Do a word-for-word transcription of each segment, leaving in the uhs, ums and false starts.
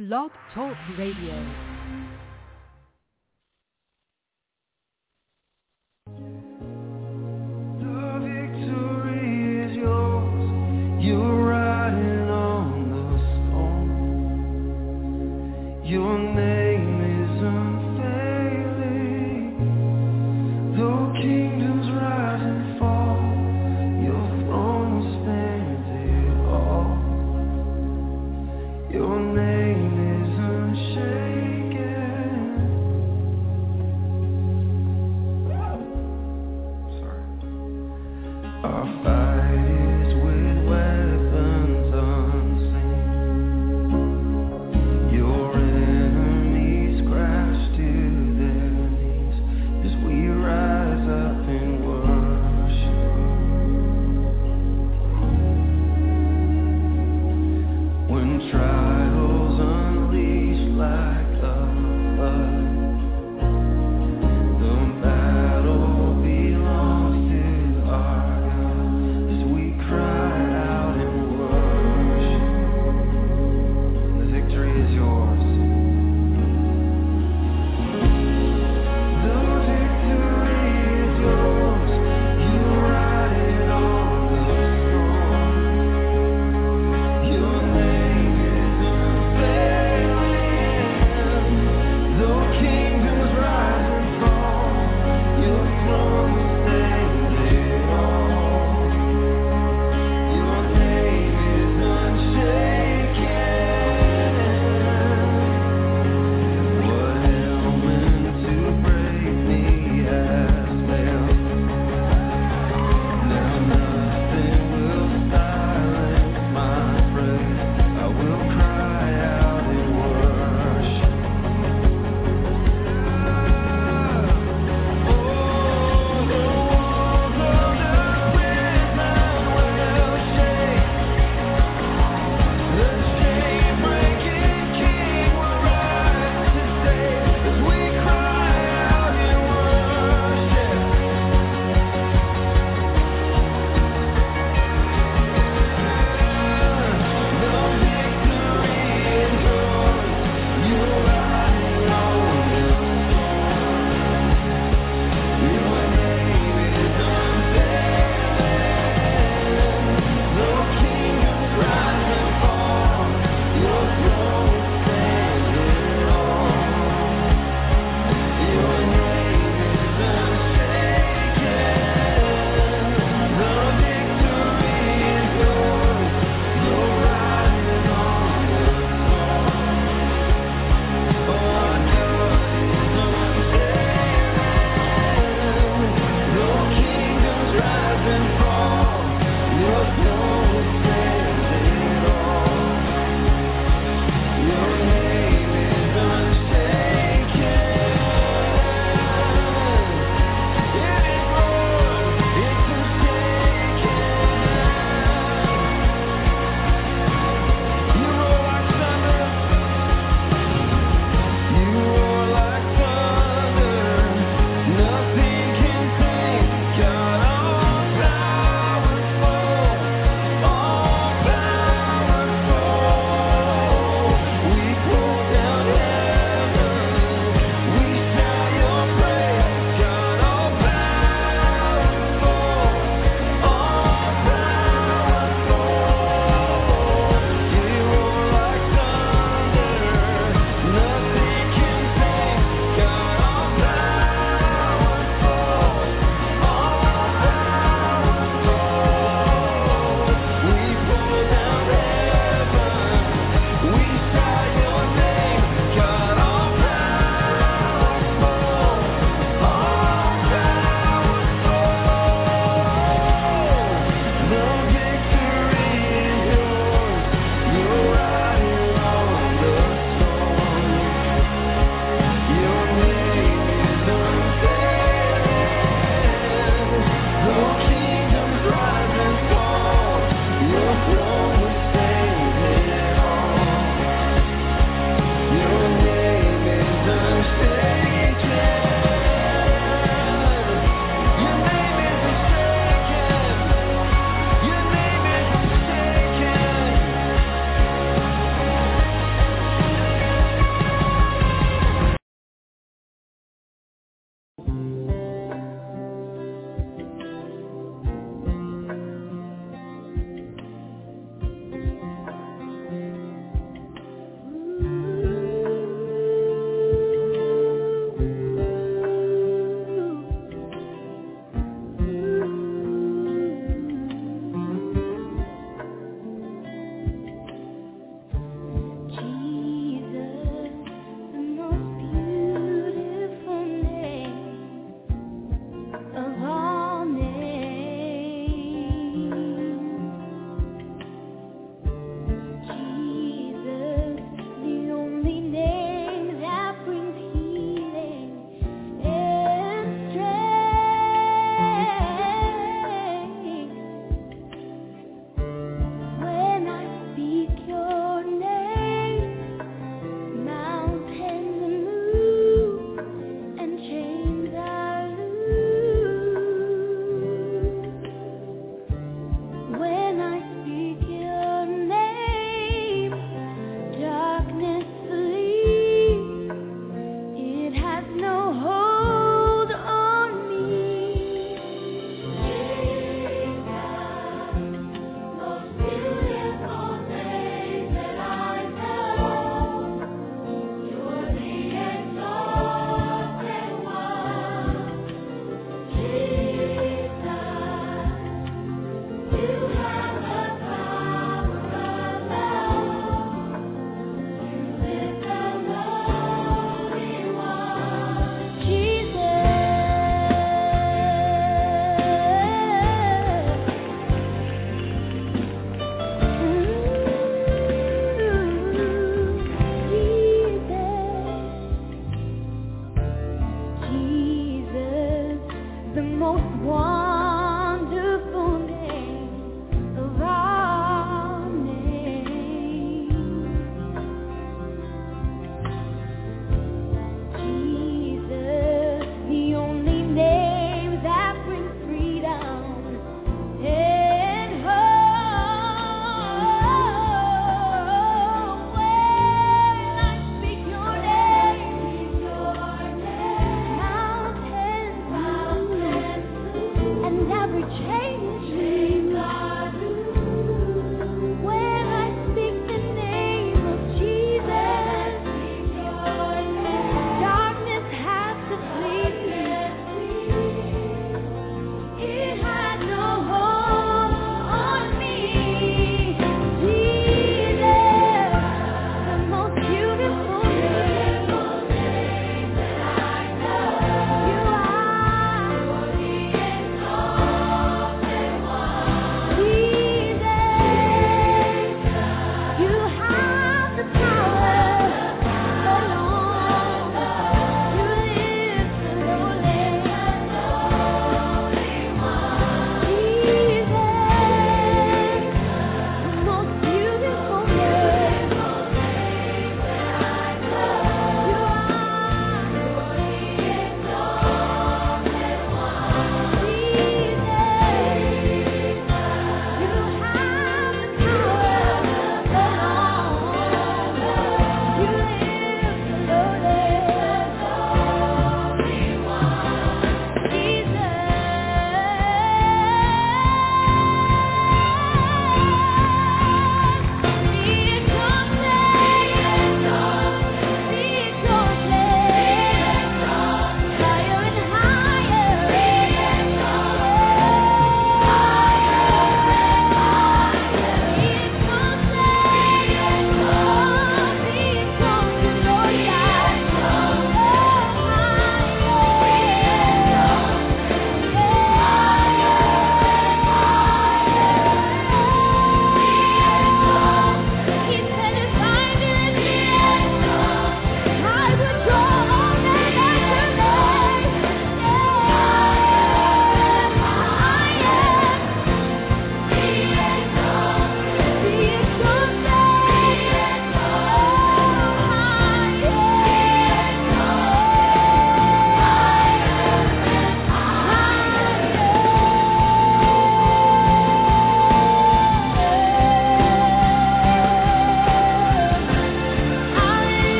Blog Talk Radio. Your name is unfailing, though kingdoms rise and fall, your throne stands it all. Your name is unshaken. Sorry. Our fight is with weapons unseen. Your enemy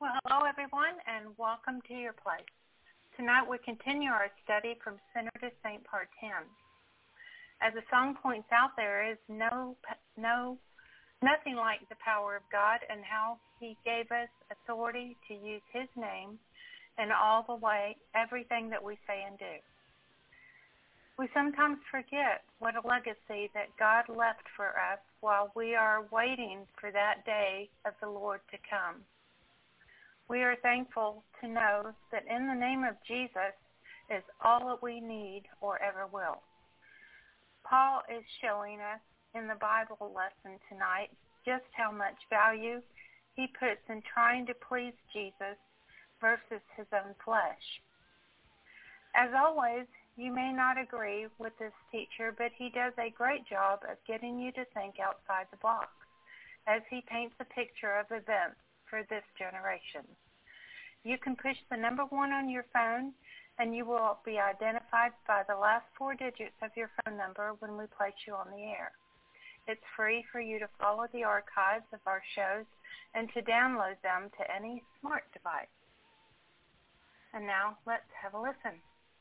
Well, hello, everyone, and welcome to your place. Tonight we continue our study from Sinner to Saint, Part ten. As the song points out, there is no, no, nothing like the power of God and how He gave us authority to use His name in all the way, everything that we say and do. We sometimes forget what a legacy that God left for us while we are waiting for that day of the Lord to come. We are thankful to know that in the name of Jesus is all that we need or ever will. Paul is showing us in the Bible lesson tonight just how much value he puts in trying to please Jesus versus his own flesh. As always, you may not agree with this teacher, but he does a great job of getting you to think outside the box as he paints a picture of events for this generation. You can push the number one on your phone, and you will be identified by the last four digits of your phone number when we place you on the air. It's free for you to follow the archives of our shows and to download them to any smart device. And now, let's have a listen.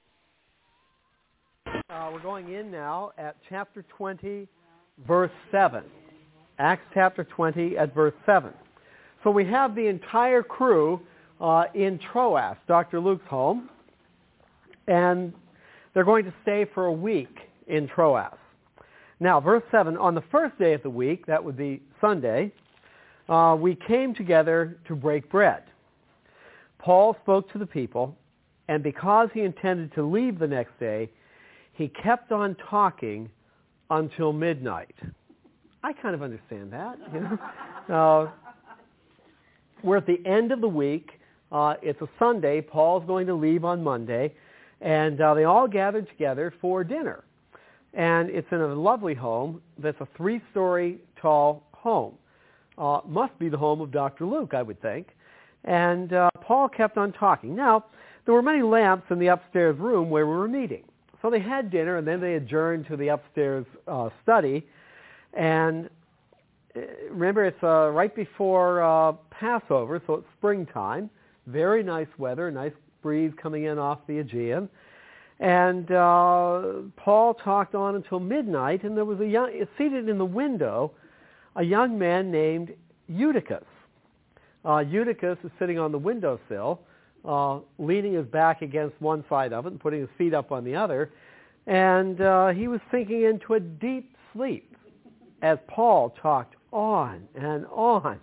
Uh, we're going in now at chapter twenty, verse seven. Acts chapter twenty at verse seven. So we have the entire crew uh, in Troas, Doctor Luke's home, and they're going to stay for a week in Troas. Now, verse seven, on the first day of the week, that would be Sunday, uh, we came together to break bread. Paul spoke to the people, and because he intended to leave the next day, he kept on talking until midnight. I kind of understand that. You know? uh, we're at the end of the week. Uh, it's a Sunday. Paul's going to leave on Monday. And uh, they all gathered together for dinner. And it's in a lovely home that's a three-story tall home. Uh, must be the home of Doctor Luke, I would think. And uh, Paul kept on talking. Now, there were many lamps in the upstairs room where we were meeting. So they had dinner, and then they adjourned to the upstairs uh, study. And uh, remember, it's uh, right before uh, Passover, so it's springtime. Very nice weather, nice breeze coming in off the Aegean. And uh, Paul talked on until midnight, and there was a young, seated in the window, a young man named Eutychus. Uh, Eutychus is sitting on the windowsill, uh, leaning his back against one side of it and putting his feet up on the other. And uh, he was sinking into a deep sleep as Paul talked on and on.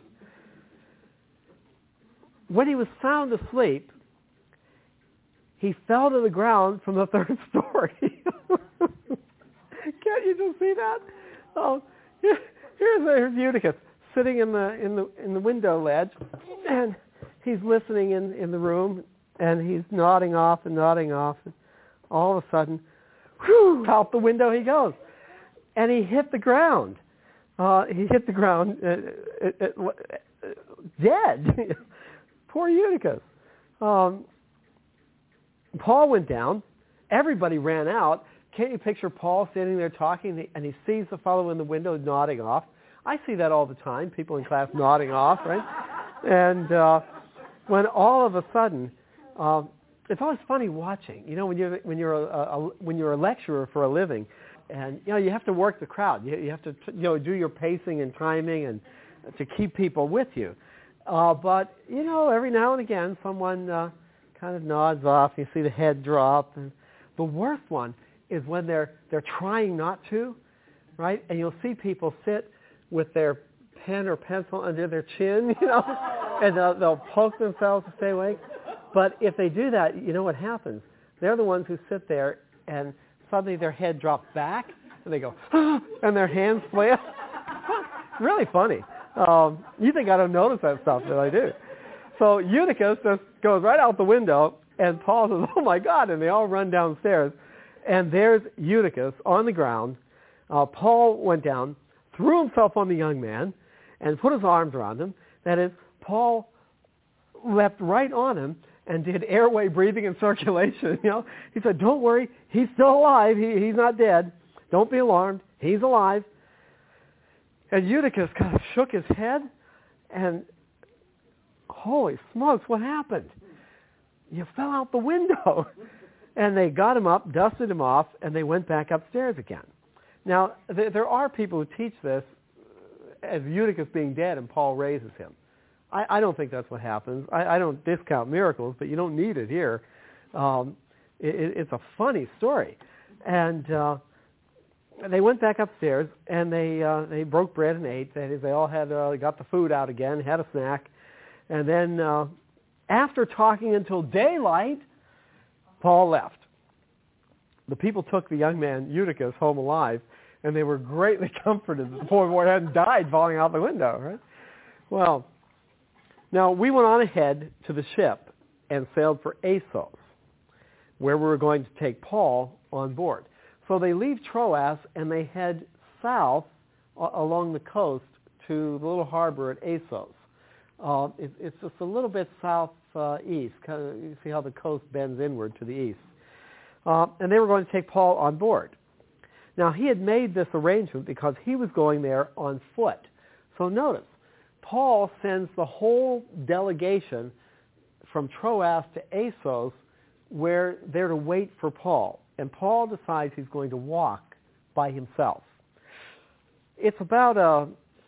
When he was sound asleep, he fell to the ground from the third story. Can't you just see that? Oh, here, here's, here's Eutychus sitting in the in the in the window ledge, and he's listening in, in the room, and he's nodding off and nodding off, and all of a sudden, whew, out the window he goes, and he hit the ground. Uh, he hit the ground uh, uh, uh, dead. Poor Eutychus. Um, Paul went down. Everybody ran out. Can't you picture Paul standing there talking, and he sees the fellow in the window nodding off? I see that all the time, people in class nodding off, right? And uh, when all of a sudden, uh, it's always funny watching. You know, when you're when you're a, a when you're a lecturer for a living, and you know you have to work the crowd. You, you have to you know do your pacing and timing and to keep people with you. Uh, but you know, every now and again, someone uh, kind of nods off. You see the head drop. And the worst one is when they're they're trying not to, right? And you'll see people sit with their pen or pencil under their chin, you know, and they'll, they'll poke themselves to stay awake. But if they do that, you know what happens? They're the ones who sit there, and suddenly their head drops back, and they go, ah, and their hands flip. Really funny. Um, you think I don't notice that stuff, but I do. So Eutychus just goes right out the window, and Paul says, oh my God, and they all run downstairs. And there's Eutychus on the ground. Uh, Paul went down, threw himself on the young man, and put his arms around him. That is, Paul leapt right on him and did airway breathing and circulation. You know, he said, don't worry, he's still alive. He, he's not dead. Don't be alarmed. He's alive. And Eutychus kind of shook his head and holy smokes, what happened? You fell out the window. And they got him up, dusted him off, and they went back upstairs again. Now, th- there are people who teach this as Eutychus being dead and Paul raises him. I, I don't think that's what happens. I, I don't discount miracles, but you don't need it here. Um, it, it's a funny story. And uh, they went back upstairs, and they uh, they broke bread and ate. That is, they all had uh, got the food out again, had a snack. And then uh, after talking until daylight, Paul left. The people took the young man, Eutychus, home alive, and they were greatly comforted that the poor boy hadn't died falling out the window, right? Well, now we went on ahead to the ship and sailed for Assos, where we were going to take Paul on board. So they leave Troas and they head south uh, along the coast to the little harbor at Assos. Uh, it, it's just a little bit south uh, east. Kind of, you see how the coast bends inward to the east. Uh, and they were going to take Paul on board. Now, he had made this arrangement because he was going there on foot. So notice, Paul sends the whole delegation from Troas to Assos where they're to wait for Paul. And Paul decides he's going to walk by himself. It's about a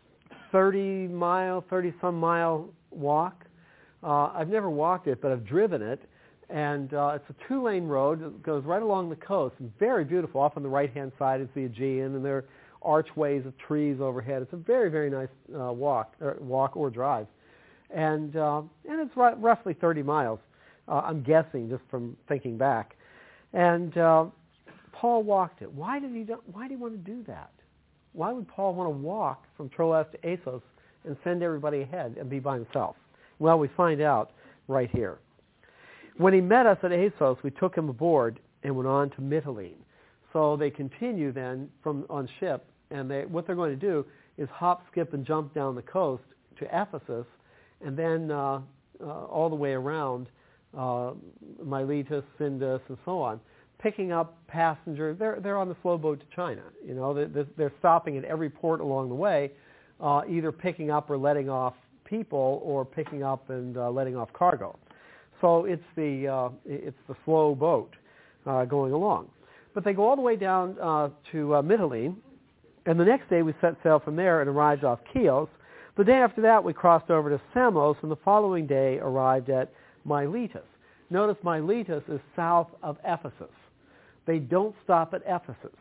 thirty mile, thirty some mile walk. Uh, I've never walked it, but I've driven it. And uh, it's a two-lane road. It goes right along the coast. Very beautiful. Off on the right-hand side is the Aegean, and there are archways of trees overhead. It's a very, very nice uh, walk, or walk or drive. And uh, and it's r- roughly thirty miles, uh, I'm guessing, just from thinking back. And uh, Paul walked it. Why did he do, Why did he want to do that? Why would Paul want to walk from Troas to Assos and send everybody ahead and be by himself? Well, we find out right here. When he met us at Assos, we took him aboard and went on to Mytilene. So they continue then from on ship, and they, what they're going to do is hop, skip, and jump down the coast to Ephesus, and then uh, uh, all the way around uh, Miletus, Sindus, and so on, picking up passengers. They're they're on the slow boat to China. You know, they're, they're stopping at every port along the way, uh, either picking up or letting off people, or picking up and uh, letting off cargo. So it's the uh, it's the slow boat uh, going along. But they go all the way down uh, to uh, Mytilene, and the next day we set sail from there and arrived off Chios. The day after that we crossed over to Samos, and the following day arrived at Miletus. Notice Miletus is south of Ephesus. They don't stop at Ephesus.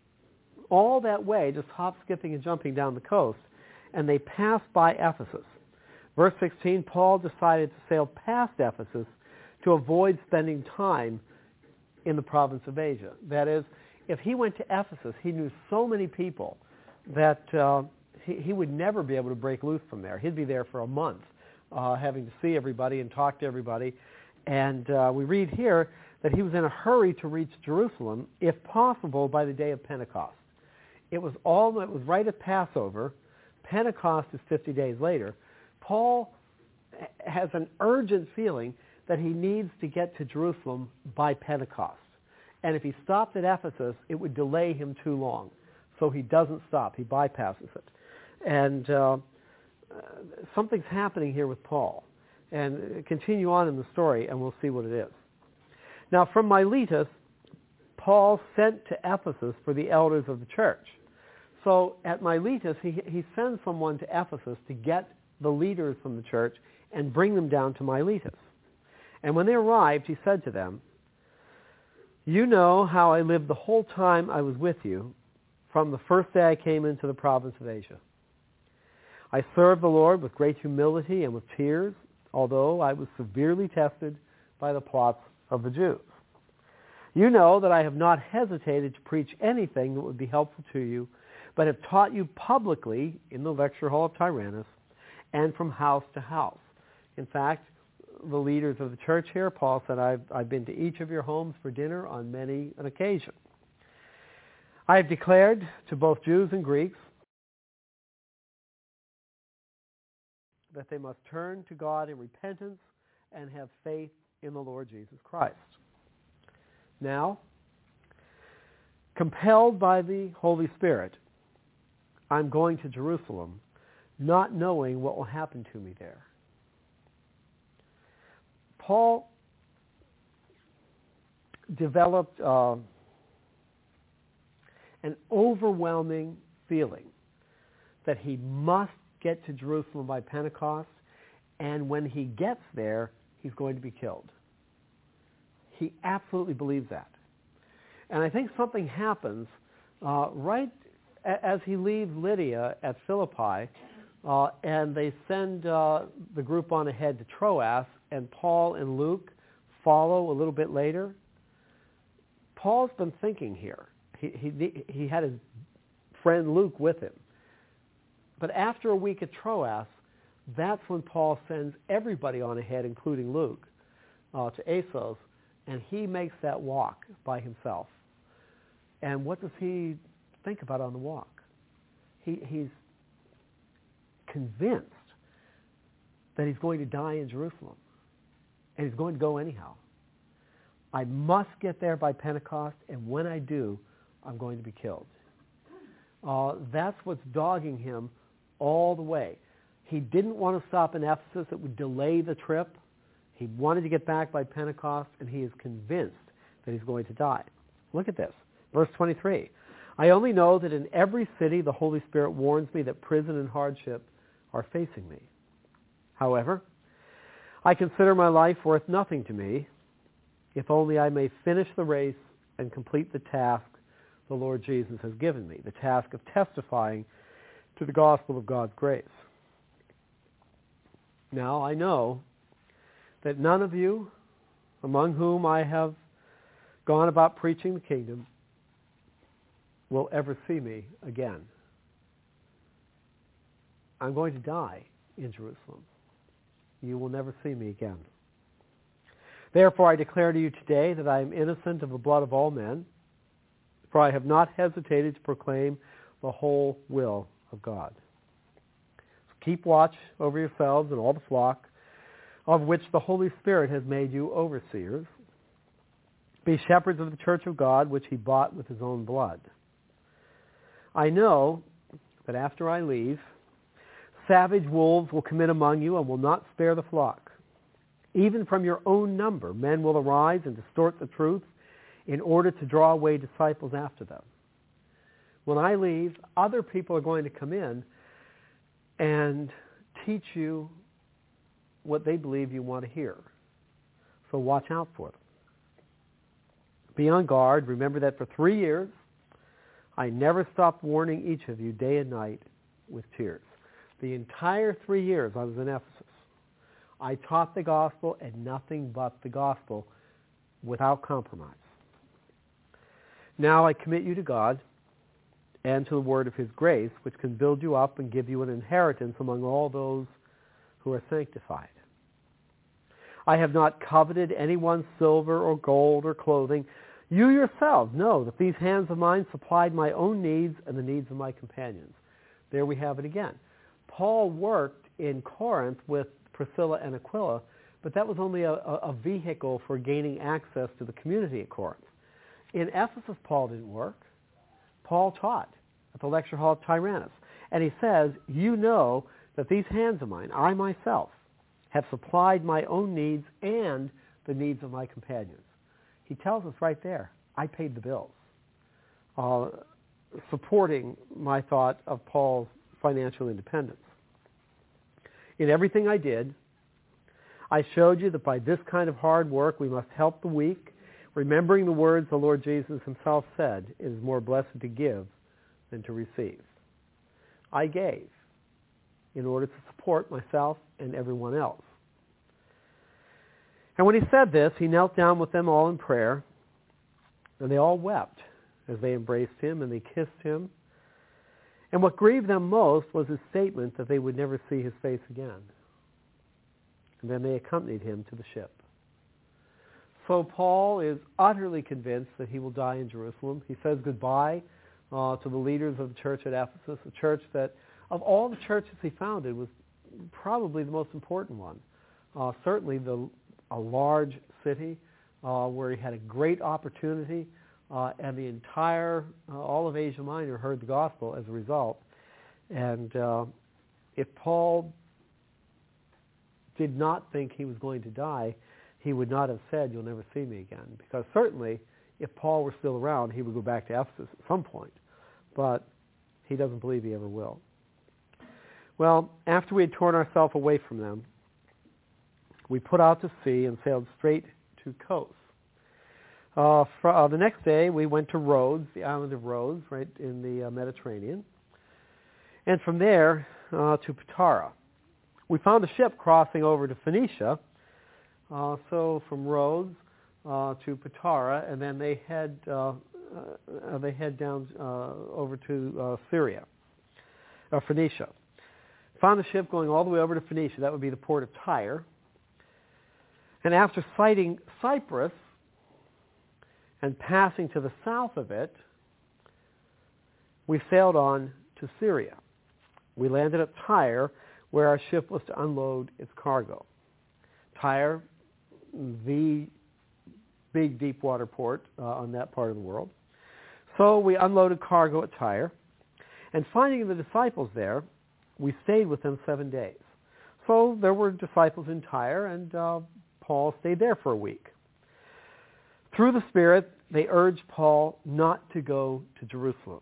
All that way, just hop, skipping, and jumping down the coast, and they pass by Ephesus. Verse sixteen, Paul decided to sail past Ephesus to avoid spending time in the province of Asia. That is, if he went to Ephesus, he knew so many people that uh, he, he would never be able to break loose from there. He'd be there for a month, uh, having to see everybody and talk to everybody. And uh, we read here that he was in a hurry to reach Jerusalem, if possible, by the day of Pentecost. It was all, it was right at Passover. Pentecost is fifty days later. Paul has an urgent feeling that he needs to get to Jerusalem by Pentecost. And if he stopped at Ephesus, it would delay him too long. So he doesn't stop. He bypasses it. And uh, something's happening here with Paul. And continue on in the story, and we'll see what it is. Now, from Miletus, Paul sent to Ephesus for the elders of the church. So at Miletus, he, he sends someone to Ephesus to get the leaders from the church and bring them down to Miletus. And when they arrived, he said to them, "You know how I lived the whole time I was with you, from the first day I came into the province of Asia. I served the Lord with great humility and with tears, although I was severely tested by the plots of the Jews. You know that I have not hesitated to preach anything that would be helpful to you, but have taught you publicly in the lecture hall of Tyrannus and from house to house." In fact, the leaders of the church here, Paul said, I've, I've been to each of your homes for dinner on many an occasion. I have declared to both Jews and Greeks that they must turn to God in repentance and have faith in the Lord Jesus Christ. Now, compelled by the Holy Spirit, I'm going to Jerusalem, not knowing what will happen to me there. Paul developed uh, an overwhelming feeling that he must get to Jerusalem by Pentecost, and when he gets there, he's going to be killed. He absolutely believes that. And I think something happens uh, right a- as he leaves Lydia at Philippi, uh, and they send uh, the group on ahead to Troas, and Paul and Luke follow a little bit later. Paul's been thinking here. He, he, he had his friend Luke with him. But after a week at Troas, that's when Paul sends everybody on ahead, including Luke, uh, to Assos, and he makes that walk by himself. And what does he think about on the walk? He, he's convinced that he's going to die in Jerusalem, and he's going to go anyhow. I must get there by Pentecost, and when I do, I'm going to be killed. Uh, that's what's dogging him all the way. He didn't want to stop in Ephesus. It would delay the trip. He wanted to get back by Pentecost, and he is convinced that he's going to die. Look at this. Verse twenty-three. I only know that in every city the Holy Spirit warns me that prison and hardship are facing me. However, I consider my life worth nothing to me, if only I may finish the race and complete the task the Lord Jesus has given me, the task of testifying to the gospel of God's grace. Now, I know that none of you, among whom I have gone about preaching the kingdom, will ever see me again. I'm going to die in Jerusalem. You will never see me again. Therefore, I declare to you today that I am innocent of the blood of all men, for I have not hesitated to proclaim the whole will of God. So keep watch over yourselves and all the flock, of which the Holy Spirit has made you overseers. Be shepherds of the church of God, which he bought with his own blood. I know that after I leave, savage wolves will come in among you and will not spare the flock. Even from your own number, men will arise and distort the truth in order to draw away disciples after them. When I leave, other people are going to come in and teach you what they believe you want to hear. So watch out for them. Be on guard. Remember that for three years, I never stopped warning each of you day and night with tears. The entire three years I was in Ephesus, I taught the gospel and nothing but the gospel without compromise. Now I commit you to God and to the word of his grace, which can build you up and give you an inheritance among all those who are sanctified. I have not coveted anyone's silver or gold or clothing. You yourselves know that these hands of mine supplied my own needs and the needs of my companions. There we have it again. Paul worked in Corinth with Priscilla and Aquila, but that was only a, a vehicle for gaining access to the community at Corinth. In Ephesus, Paul didn't work. Paul taught at the lecture hall of Tyrannus. And he says, you know that these hands of mine, I myself, have supplied my own needs and the needs of my companions. He tells us right there, I paid the bills, uh, supporting my thought of Paul's financial independence. In everything I did, I showed you that by this kind of hard work we must help the weak, remembering the words the Lord Jesus himself said, it is more blessed to give than to receive. I gave in order to support myself and everyone else. And when he said this, he knelt down with them all in prayer, and they all wept as they embraced him and they kissed him. And what grieved them most was his statement that they would never see his face again. And then they accompanied him to the ship. So Paul is utterly convinced that he will die in Jerusalem. He says goodbye uh, to the leaders of the church at Ephesus, a church that, of all the churches he founded, was probably the most important one. Uh, certainly the, a large city uh, where he had a great opportunity, uh, and the entire, uh, all of Asia Minor heard the gospel as a result. And uh, if Paul did not think he was going to die, he would not have said, you'll never see me again. Because certainly, if Paul were still around, he would go back to Ephesus at some point. But he doesn't believe he ever will. Well, after we had torn ourselves away from them, we put out to sea and sailed straight to Kos. Uh, for, uh, the next day, we went to Rhodes, the island of Rhodes, right in the uh, Mediterranean. And from there uh, to Patara. We found a ship crossing over to Phoenicia. Uh, so from Rhodes uh, to Patara, and then they head uh, uh, they head down uh, over to uh, Syria, uh, Phoenicia. Found a ship going all the way over to Phoenicia. That would be the port of Tyre. And after sighting Cyprus and passing to the south of it, we sailed on to Syria. We landed at Tyre, where our ship was to unload its cargo. Tyre, the big deep water port uh, on that part of the world. So we unloaded cargo at Tyre, and finding the disciples there, we stayed with them seven days. So there were disciples in Tyre, and uh, Paul stayed there for a week. Through the Spirit, they urged Paul not to go to Jerusalem.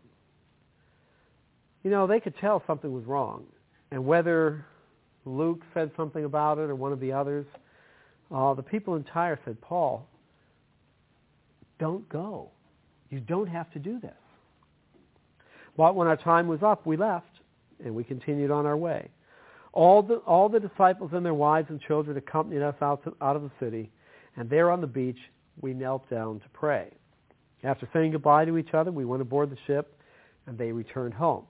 You know, they could tell something was wrong, and whether Luke said something about it or one of the others, uh, the people in Tyre said, Paul, don't go. You don't have to do this. But when our time was up, we left, and we continued on our way. All the, all the disciples and their wives and children accompanied us out, to, out of the city, and there on the beach, we knelt down to pray. After saying goodbye to each other, we went aboard the ship, and they returned home.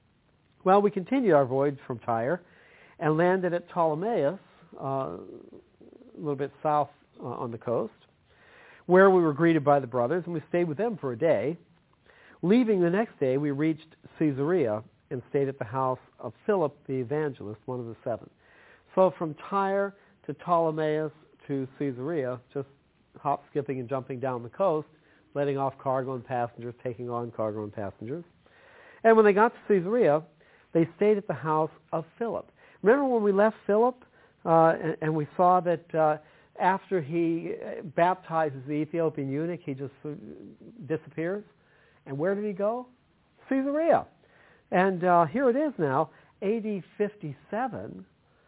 Well, we continued our voyage from Tyre and landed at Ptolemais, uh, a little bit south uh, on the coast, where we were greeted by the brothers, and we stayed with them for a day. Leaving the next day, we reached Caesarea and stayed at the house of Philip the evangelist, one of the seven. So from Tyre to Ptolemais to Caesarea, just hop, skipping, and jumping down the coast, letting off cargo and passengers, taking on cargo and passengers. And when they got to Caesarea, they stayed at the house of Philip. Remember when we left Philip uh, and, and we saw that uh, after he baptizes the Ethiopian eunuch, he just uh, disappears? And where did he go? Caesarea. And uh, here it is now, A D fifty-seven,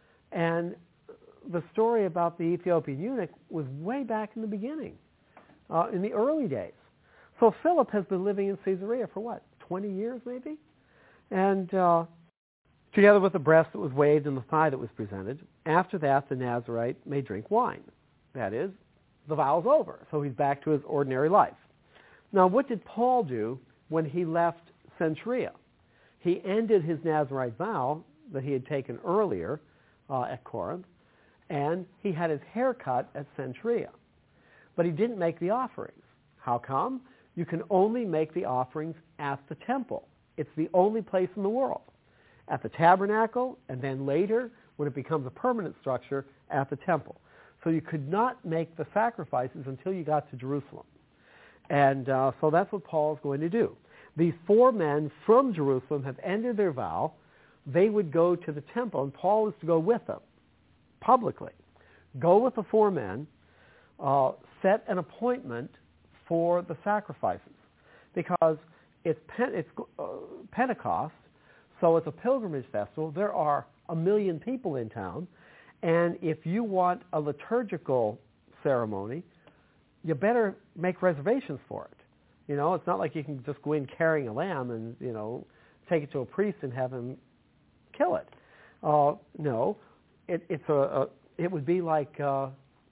and the story about the Ethiopian eunuch was way back in the beginning, uh, in the early days. So Philip has been living in Caesarea for what, twenty years maybe? And uh, together with the breast that was waved and the thigh that was presented, after that the Nazarite may drink wine. That is, the vow's over, so he's back to his ordinary life. Now, what did Paul do when he left Cenchrea? He ended his Nazarite vow that he had taken earlier uh, at Corinth, and he had his hair cut at Cenchrea. But he didn't make the offerings. How come? You can only make the offerings at the temple. It's the only place in the world. At the tabernacle, and then later, when it becomes a permanent structure, at the temple. So you could not make the sacrifices until you got to Jerusalem. And uh, so that's what Paul's going to do. These four men from Jerusalem have ended their vow. They would go to the temple, and Paul is to go with them, publicly. Go with the four men, uh, set an appointment for the sacrifices. Because it's, Pen- it's uh, Pentecost, so it's a pilgrimage festival. There are a million people in town, and if you want a liturgical ceremony, you better make reservations for it. You know, it's not like you can just go in carrying a lamb and, you know, take it to a priest and have him kill it. Uh, no, it, it's a, a, it would be like, uh,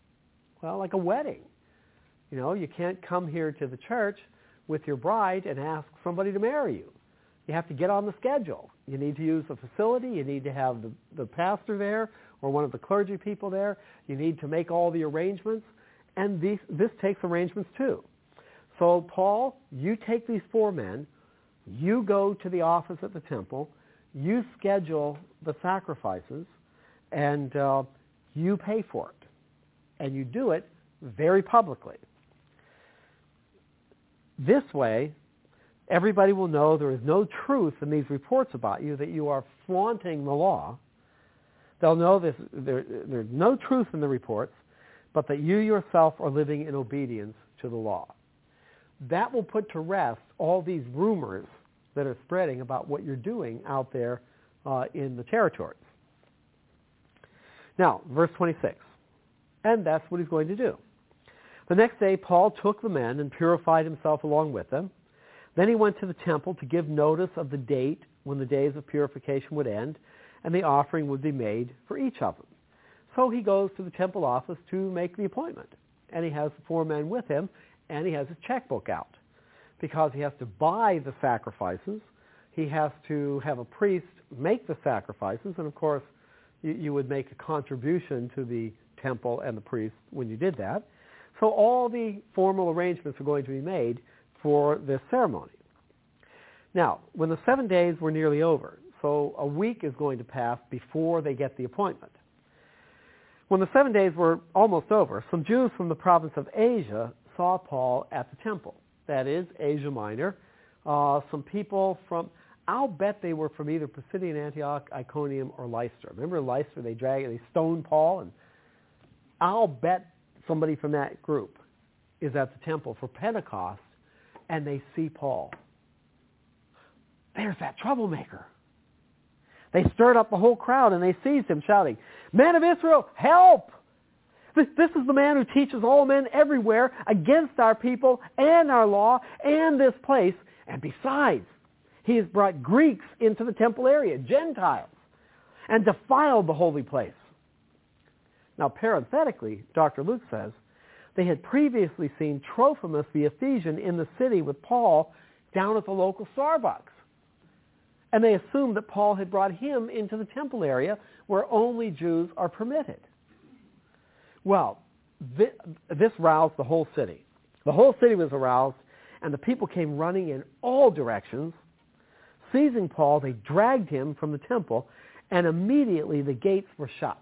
well, like a wedding. You know, you can't come here to the church with your bride and ask somebody to marry you. You have to get on the schedule. You need to use the facility. You need to have the, the pastor there or one of the clergy people there. You need to make all the arrangements. And these, this takes arrangements too. So, Paul, you take these four men, you go to the office at the temple, you schedule the sacrifices, and uh, you pay for it. And you do it very publicly. This way, everybody will know there is no truth in these reports about you, that you are flaunting the law. They'll know this, there, there's no truth in the reports, but that you yourself are living in obedience to the law. That will put to rest all these rumors that are spreading about what you're doing out there uh, in the territories. Now, verse twenty-six. And that's what he's going to do. The next day, Paul took the men and purified himself along with them. Then he went to the temple to give notice of the date when the days of purification would end, and the offering would be made for each of them. So he goes to the temple office to make the appointment. And he has the four men with him, and he has his checkbook out. Because he has to buy the sacrifices, he has to have a priest make the sacrifices, and of course, you, you would make a contribution to the temple and the priest when you did that. So all the formal arrangements are going to be made for this ceremony. Now, when the seven days were nearly over, so a week is going to pass before they get the appointment. When the seven days were almost over, some Jews from the province of Asia saw Paul at the temple. That is, Asia Minor. Uh, some people from, I'll bet they were from either Pisidian Antioch, Iconium, or Lystra. Remember Lystra, they dragged, they stoned Paul, and I'll bet somebody from that group is at the temple for Pentecost, and they see Paul. There's that troublemaker. They stirred up the whole crowd, and they seized him, shouting, "Men of Israel, help! This, this is the man who teaches all men everywhere against our people and our law and this place. And besides, he has brought Greeks into the temple area, Gentiles, and defiled the holy place." Now, parenthetically, Doctor Luke says, they had previously seen Trophimus the Ephesian in the city with Paul down at the local Starbucks. And they assumed that Paul had brought him into the temple area where only Jews are permitted. Well, this, this roused the whole city. The whole city was aroused, and the people came running in all directions. Seizing Paul, they dragged him from the temple, and immediately the gates were shut.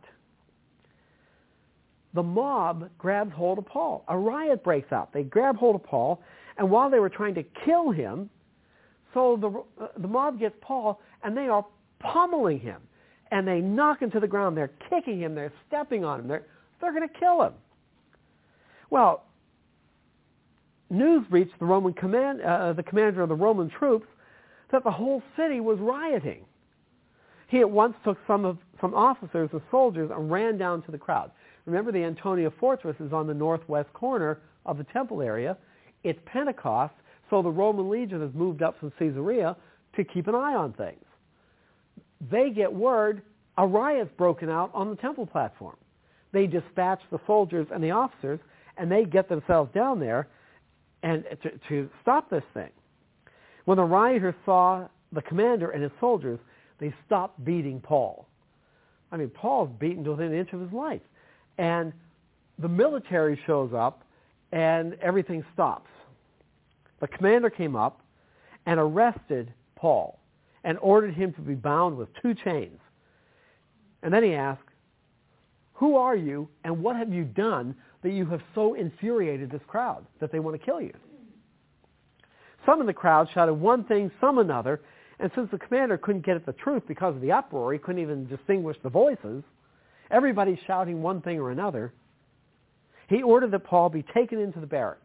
The mob grabs hold of Paul. A riot breaks out. They grab hold of Paul, and while they were trying to kill him, so the, uh, the mob gets Paul, and they are pummeling him. And they knock him to the ground. They're kicking him. They're stepping on him. They're, they're going to kill him. Well, news reached the Roman command, uh, the commander of the Roman troops that the whole city was rioting. He at once took some of some officers and soldiers and ran down to the crowd. Remember, the Antonia Fortress is on the northwest corner of the temple area. It's Pentecost, so the Roman legion has moved up from Caesarea to keep an eye on things. They get word a riot's broken out on the temple platform. They dispatch the soldiers and the officers, and they get themselves down there and to, to stop this thing. When the rioters saw the commander and his soldiers, they stopped beating Paul. I mean, Paul's beaten to within an inch of his life. And the military shows up, and everything stops. The commander came up and arrested Paul and ordered him to be bound with two chains. And then he asked, "Who are you, and what have you done that you have so infuriated this crowd that they want to kill you?" Some in the crowd shouted one thing, some another, and since the commander couldn't get at the truth because of the uproar, he couldn't even distinguish the voices, everybody's shouting one thing or another, he ordered that Paul be taken into the barracks.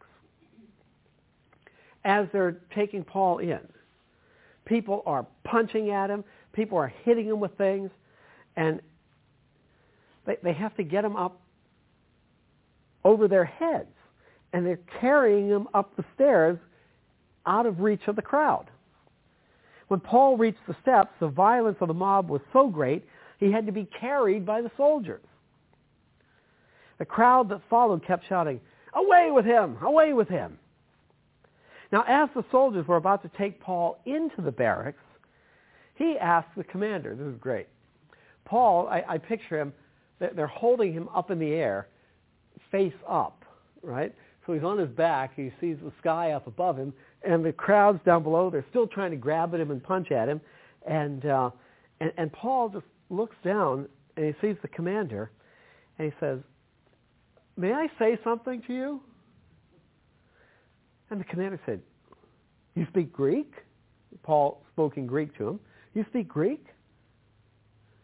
As they're taking Paul in, people are punching at him, people are hitting him with things, and they, they have to get him up over their heads, and they're carrying him up the stairs out of reach of the crowd. When Paul reached the steps, the violence of the mob was so great, he had to be carried by the soldiers. The crowd that followed kept shouting, "Away with him! Away with him!" Now, as the soldiers were about to take Paul into the barracks, he asked the commander, this is great. Paul, I, I picture him, they're holding him up in the air, face up, right? So he's on his back, he sees the sky up above him, and the crowd's down below, they're still trying to grab at him and punch at him. And, uh, and, and Paul just looks down, and he sees the commander, and he says, "May I say something to you?" And the commander said, "You speak Greek?" Paul spoke in Greek to him. "You speak Greek?"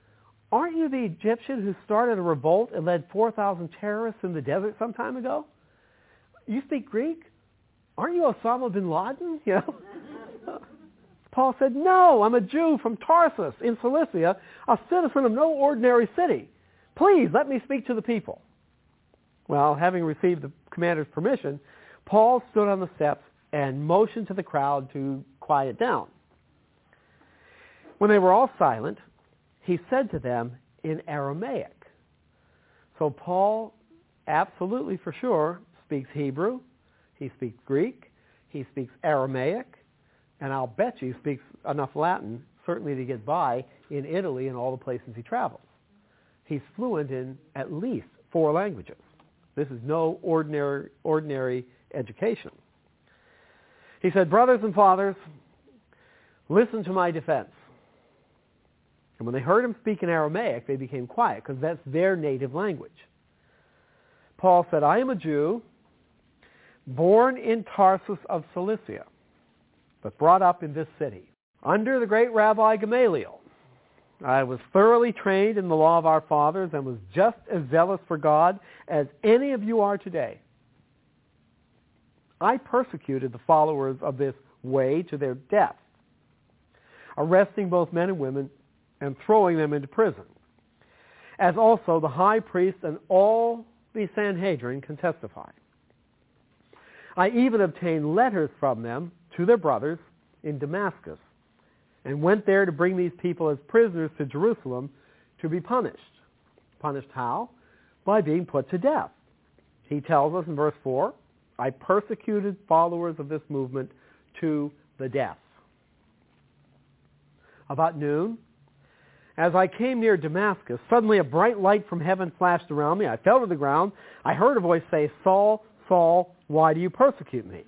aren't you the Egyptian who started a revolt and led four thousand terrorists in the desert some time ago? You speak Greek? Aren't you Osama bin Laden? You know? Paul said, no, I'm a Jew from Tarsus in Cilicia, a citizen of no ordinary city. Please let me speak to the people. Well, having received the commander's permission, Paul stood on the steps and motioned to the crowd to quiet down. When they were all silent, he said to them in Aramaic. So Paul absolutely for sure speaks Hebrew, he speaks Greek, he speaks Aramaic, and I'll bet you he speaks enough Latin certainly to get by in Italy and all the places he travels. He's fluent in at least four languages. This is no ordinary, ordinary education. He said, brothers and fathers, listen to my defense. And when they heard him speak in Aramaic, they became quiet because that's their native language. Paul said, I am a Jew, born in Tarsus of Cilicia, but brought up in this city, under the great Rabbi Gamaliel. I was thoroughly trained in the law of our fathers and was just as zealous for God as any of you are today. I persecuted the followers of this way to their death, arresting both men and women and throwing them into prison, as also the high priest and all the Sanhedrin can testify. I even obtained letters from them to their brothers in Damascus, and went there to bring these people as prisoners to Jerusalem to be punished. Punished how? By being put to death. He tells us in verse four, I persecuted followers of this movement to the death. About noon, as I came near Damascus, suddenly a bright light from heaven flashed around me. I fell to the ground. I heard a voice say, Saul, Saul, why do you persecute me?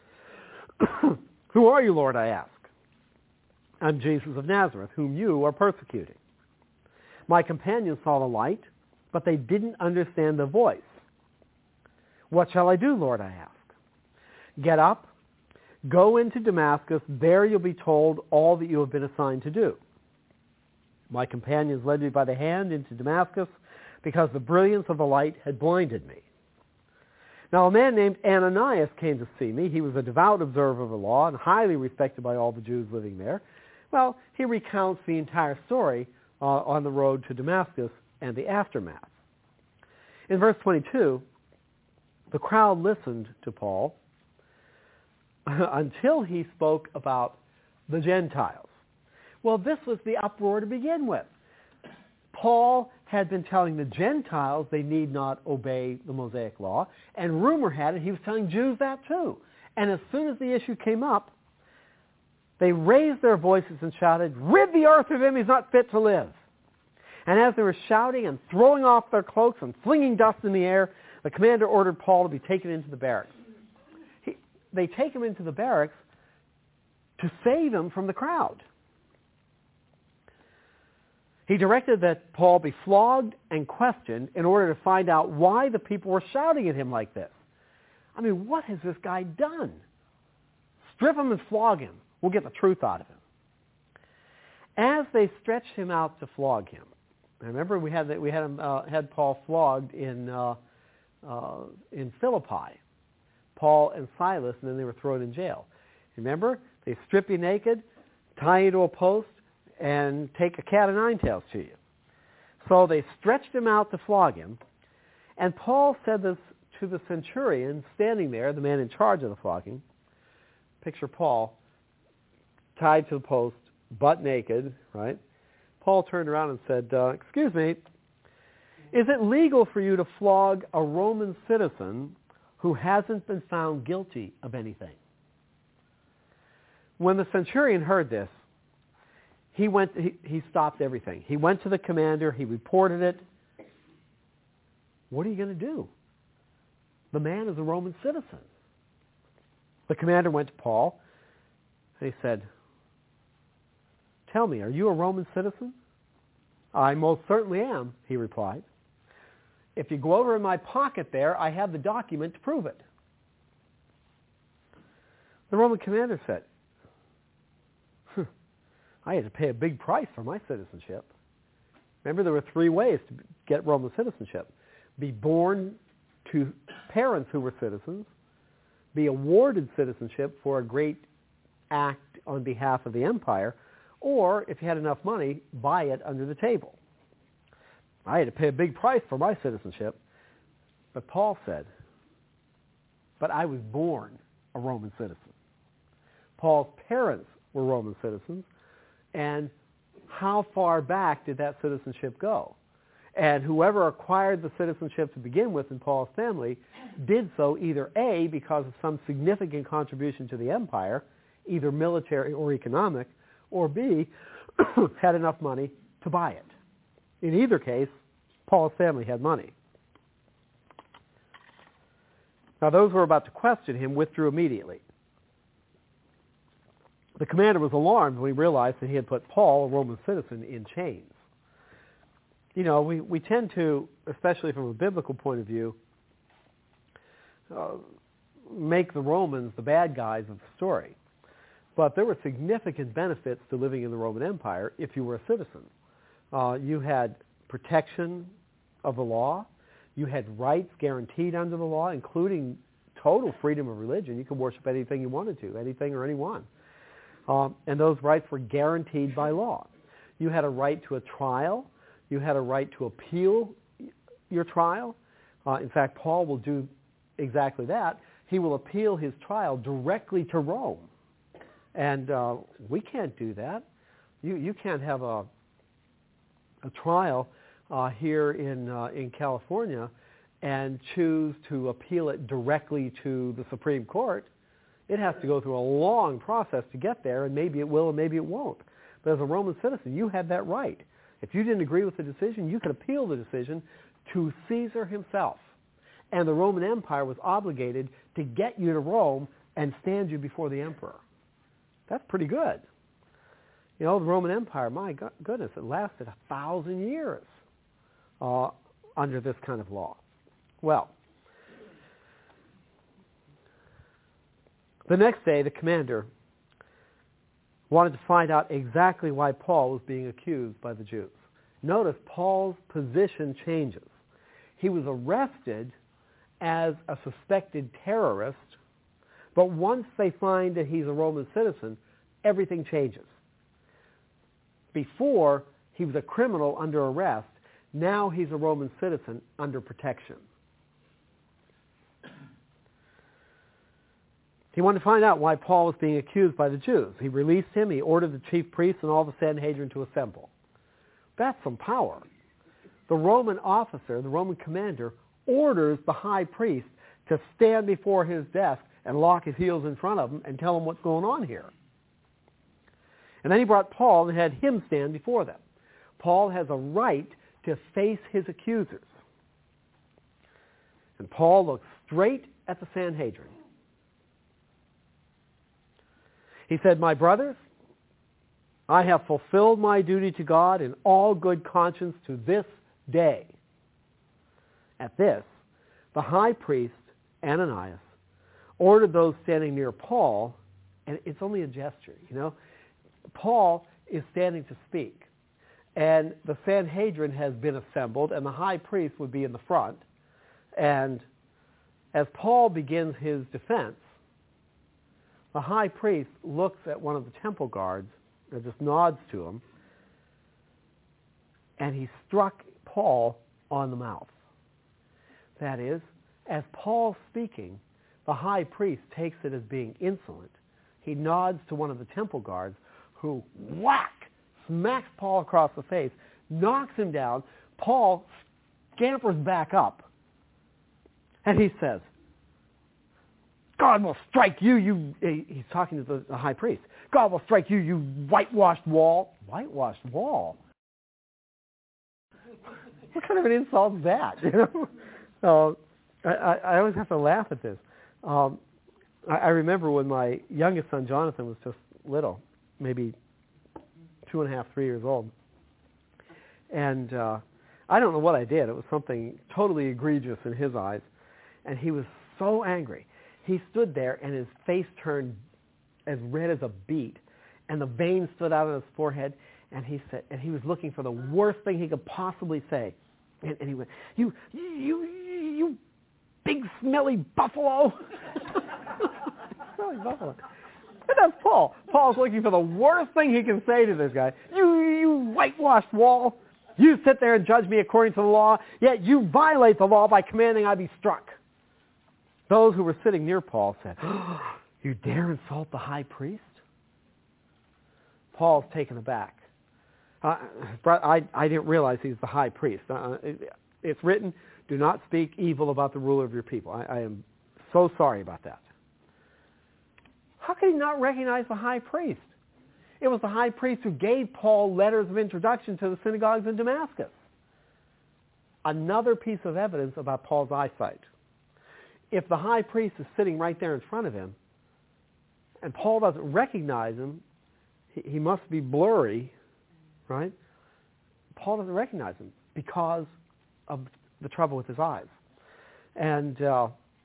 Who are you, Lord? I asked. I'm Jesus of Nazareth, whom you are persecuting. My companions saw the light, but they didn't understand the voice. What shall I do, Lord? I asked. Get up, go into Damascus. There you'll be told all that you have been assigned to do. My companions led me by the hand into Damascus because the brilliance of the light had blinded me. Now a man named Ananias came to see me. He was a devout observer of the law and highly respected by all the Jews living there. Well, he recounts the entire story uh, on the road to Damascus and the aftermath. In verse twenty-two, the crowd listened to Paul until he spoke about the Gentiles. Well, this was the uproar to begin with. Paul had been telling the Gentiles they need not obey the Mosaic law, and rumor had it he was telling Jews that too. And as soon as the issue came up, they raised their voices and shouted, rid the earth of him, he's not fit to live. And as they were shouting and throwing off their cloaks and flinging dust in the air, the commander ordered Paul to be taken into the barracks. He, they take him into the barracks to save him from the crowd. He directed that Paul be flogged and questioned in order to find out why the people were shouting at him like this. I mean, what has this guy done? Strip him and flog him. We'll get the truth out of him. As they stretched him out to flog him, I remember we had that we had him uh, had Paul flogged in uh, uh, in Philippi, Paul and Silas, and then they were thrown in jail. Remember, they strip you naked, tie you to a post, and take a cat of nine tails to you. So they stretched him out to flog him, and Paul said this to the centurion standing there, the man in charge of the flogging. Picture Paul tied to the post, butt naked, right? Paul turned around and said, uh, excuse me, is it legal for you to flog a Roman citizen who hasn't been found guilty of anything? When the centurion heard this, he went. He, he stopped everything. He went to the commander. He reported it. What are you going to do? The man is a Roman citizen. The commander went to Paul, and he said, tell me, are you a Roman citizen? I most certainly am, he replied. If you go over in my pocket there, I have the document to prove it. The Roman commander said, I had to pay a big price for my citizenship. Remember, there were three ways to get Roman citizenship. Be born to parents who were citizens, be awarded citizenship for a great act on behalf of the empire, or, if you had enough money, buy it under the table. I had to pay a big price for my citizenship. But Paul said, but I was born a Roman citizen. Paul's parents were Roman citizens, and how far back did that citizenship go? And whoever acquired the citizenship to begin with in Paul's family did so either A, because of some significant contribution to the empire, either military or economic, or B, had enough money to buy it. In either case, Paul's family had money. Now those who were about to question him withdrew immediately. The commander was alarmed when he realized that he had put Paul, a Roman citizen, in chains. You know, we, we tend to, especially from a biblical point of view, uh, make the Romans the bad guys of the story. But there were significant benefits to living in the Roman Empire if you were a citizen. Uh, you had protection of the law. You had rights guaranteed under the law, including total freedom of religion. You could worship anything you wanted to, anything or anyone. Um, and those rights were guaranteed by law. You had a right to a trial. You had a right to appeal your trial. Uh, in fact, Paul will do exactly that. He will appeal his trial directly to Rome. And uh, we can't do that. You, you can't have a, a trial uh, here in, uh, in California and choose to appeal it directly to the Supreme Court. It has to go through a long process to get there, and maybe it will and maybe it won't. But as a Roman citizen, you had that right. If you didn't agree with the decision, you could appeal the decision to Caesar himself. And the Roman Empire was obligated to get you to Rome and stand you before the emperor. That's pretty good. You know, the Roman Empire, my goodness, it lasted a thousand years uh, under this kind of law. Well, the next day, the commander wanted to find out exactly why Paul was being accused by the Jews. Notice Paul's position changes. He was arrested as a suspected terrorist, but once they find that he's a Roman citizen, everything changes. Before, he was a criminal under arrest. Now he's a Roman citizen under protection. He wanted to find out why Paul was being accused by the Jews. He released him. He ordered the chief priests and all the Sanhedrin to assemble. That's some power. The Roman officer, the Roman commander, orders the high priest to stand before his desk and lock his heels in front of him and tell him what's going on here. And then he brought Paul and had him stand before them. Paul has a right to face his accusers. And Paul looks straight at the Sanhedrin. He said, "My brothers, I have fulfilled my duty to God in all good conscience to this day." At this, the high priest, Ananias, ordered those standing near Paul, and it's only a gesture, you know. Paul is standing to speak, and the Sanhedrin has been assembled, and the high priest would be in the front. And as Paul begins his defense, the high priest looks at one of the temple guards and just nods to him, and he struck Paul on the mouth. That is, as Paul's speaking, the high priest takes it as being insolent. He nods to one of the temple guards, who, whack, smacks Paul across the face, knocks him down. Paul scampers back up, and he says, "God will strike you, you," he's talking to the, the high priest, "God will strike you, you whitewashed wall." Whitewashed wall? What kind of an insult is that? You know? So I, I always have to laugh at this. Um, I, I remember when my youngest son, Jonathan, was just little, maybe two and a half, three years old. And uh, I don't know what I did. It was something totally egregious in his eyes. And he was so angry. He stood there, and his face turned as red as a beet, and the veins stood out on his forehead, And he said, and he was looking for the worst thing he could possibly say. And, and he went, you, you, you big smelly buffalo. Smelly buffalo. But that's Paul. Paul's looking for the worst thing he can say to this guy. You, you whitewashed wall. You sit there and judge me according to the law, yet you violate the law by commanding I be struck. Those who were sitting near Paul said, oh, you dare insult the high priest? Paul's taken aback. Uh, I, I didn't realize he's the high priest. Uh, it, it's written, do not speak evil about the ruler of your people. I, I am so sorry about that. How could he not recognize the high priest? It was the high priest who gave Paul letters of introduction to the synagogues in Damascus. Another piece of evidence about Paul's eyesight. If the high priest is sitting right there in front of him, and Paul doesn't recognize him, he, he must be blurry, right? Paul doesn't recognize him because of the trouble with his eyes. And uh,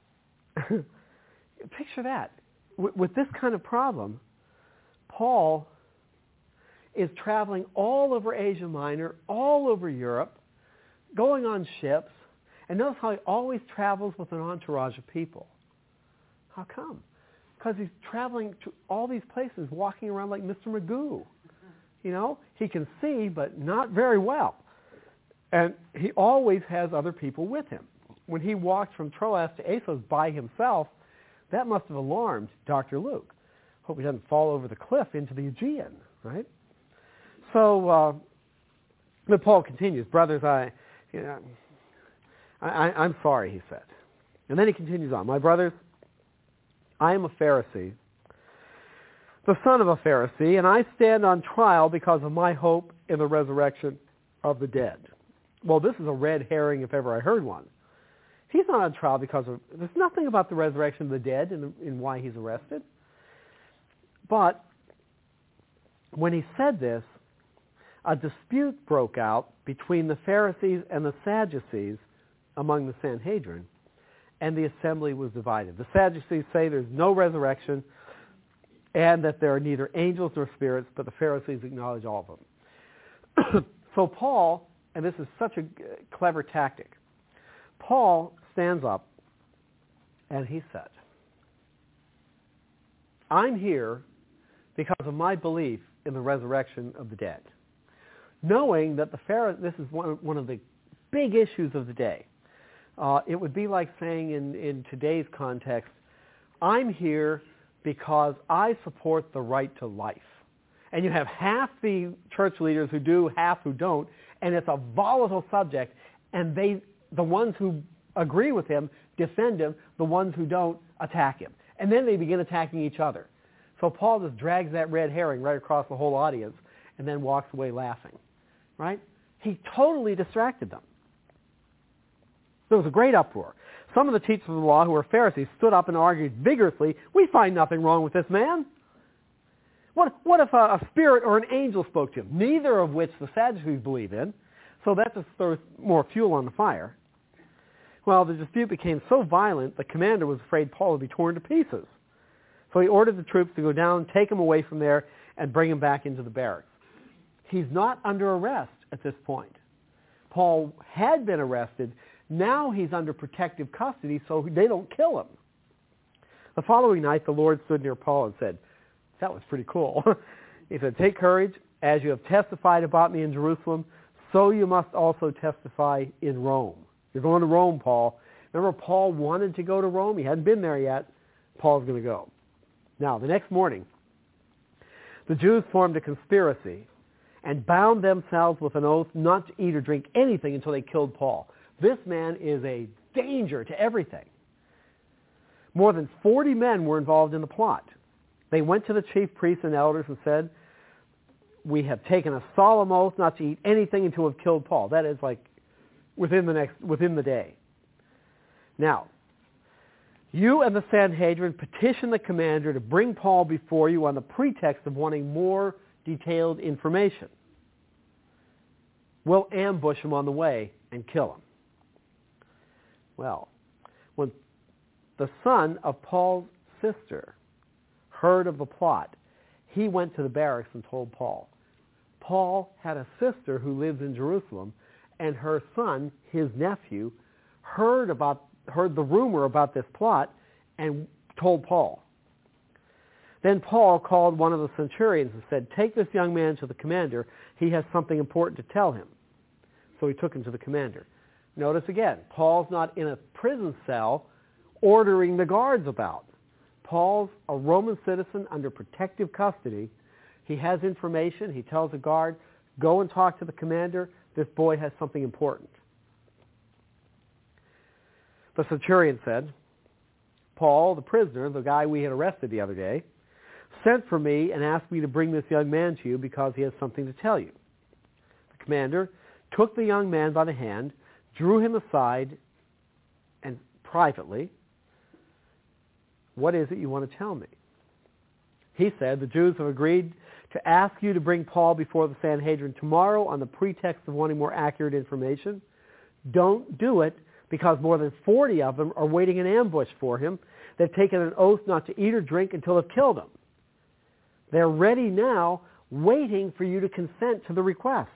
picture that. W- with this kind of problem, Paul is traveling all over Asia Minor, all over Europe, going on ships, and notice how he always travels with an entourage of people. How come? Because he's traveling to all these places, walking around like Mister Magoo. You know, he can see, but not very well. And he always has other people with him. When he walked from Troas to Assos by himself, that must have alarmed Doctor Luke. Hope he doesn't fall over the cliff into the Aegean, right? So, uh, but Paul continues, brothers, I, you know, I, I, I'm sorry, he said. And then he continues on, my brothers, I am a Pharisee, the son of a Pharisee, and I stand on trial because of my hope in the resurrection of the dead. Well, this is a red herring if ever I heard one. He's not on trial because of, there's nothing about the resurrection of the dead in, in why he's arrested. But when he said this, a dispute broke out between the Pharisees and the Sadducees among the Sanhedrin, and the assembly was divided. The Sadducees say there's no resurrection and that there are neither angels nor spirits, but the Pharisees acknowledge all of them. So Paul, and this is such a clever tactic, Paul stands up and he said, I'm here because of my belief in the resurrection of the dead. Knowing that the Pharisees, this is one of, one of the big issues of the day. Uh, it would be like saying in, in today's context, I'm here because I support the right to life. And you have half the church leaders who do, half who don't, and it's a volatile subject, and they, the ones who agree with him defend him, the ones who don't attack him. And then they begin attacking each other. So Paul just drags that red herring right across the whole audience and then walks away laughing. Right? He totally distracted them. There was a great uproar. Some of the teachers of the law who were Pharisees stood up and argued vigorously, we find nothing wrong with this man. What, what if a, a spirit or an angel spoke to him? Neither of which the Sadducees believe in. So that just throws more fuel on the fire. Well, the dispute became so violent, the commander was afraid Paul would be torn to pieces. So he ordered the troops to go down, take him away from there, and bring him back into the barracks. He's not under arrest at this point. Paul had been arrested. Now he's under protective custody so they don't kill him. The following night, the Lord stood near Paul and said, that was pretty cool. He said, take courage. As you have testified about me in Jerusalem, so you must also testify in Rome. You're going to Rome, Paul. Remember, Paul wanted to go to Rome. He hadn't been there yet. Paul's going to go. Now, the next morning, the Jews formed a conspiracy and bound themselves with an oath not to eat or drink anything until they killed Paul. This man is a danger to everything. More than forty men were involved in the plot. They went to the chief priests and elders and said, we have taken a solemn oath not to eat anything until we've killed Paul. That is like within the next, within the day. Now, you and the Sanhedrin petition the commander to bring Paul before you on the pretext of wanting more detailed information. We'll ambush him on the way and kill him. Well, when the son of Paul's sister heard of the plot, he went to the barracks and told Paul. Paul had a sister who lives in Jerusalem, and her son, his nephew, heard about heard the rumor about this plot and told Paul. Then Paul called one of the centurions and said, "Take this young man to the commander. He has something important to tell him." So he took him to the commander. Notice again, Paul's not in a prison cell ordering the guards about. Paul's a Roman citizen under protective custody. He has information. He tells the guard, "Go and talk to the commander. This boy has something important." The centurion said, "Paul, the prisoner, the guy we had arrested the other day, sent for me and asked me to bring this young man to you because he has something to tell you." The commander took the young man by the hand, drew him aside, and privately, "What is it you want to tell me?" He said, "The Jews have agreed to ask you to bring Paul before the Sanhedrin tomorrow on the pretext of wanting more accurate information. Don't do it because more than forty of them are waiting in ambush for him. They've taken an oath not to eat or drink until they've killed him. They're ready now, waiting for you to consent to the request."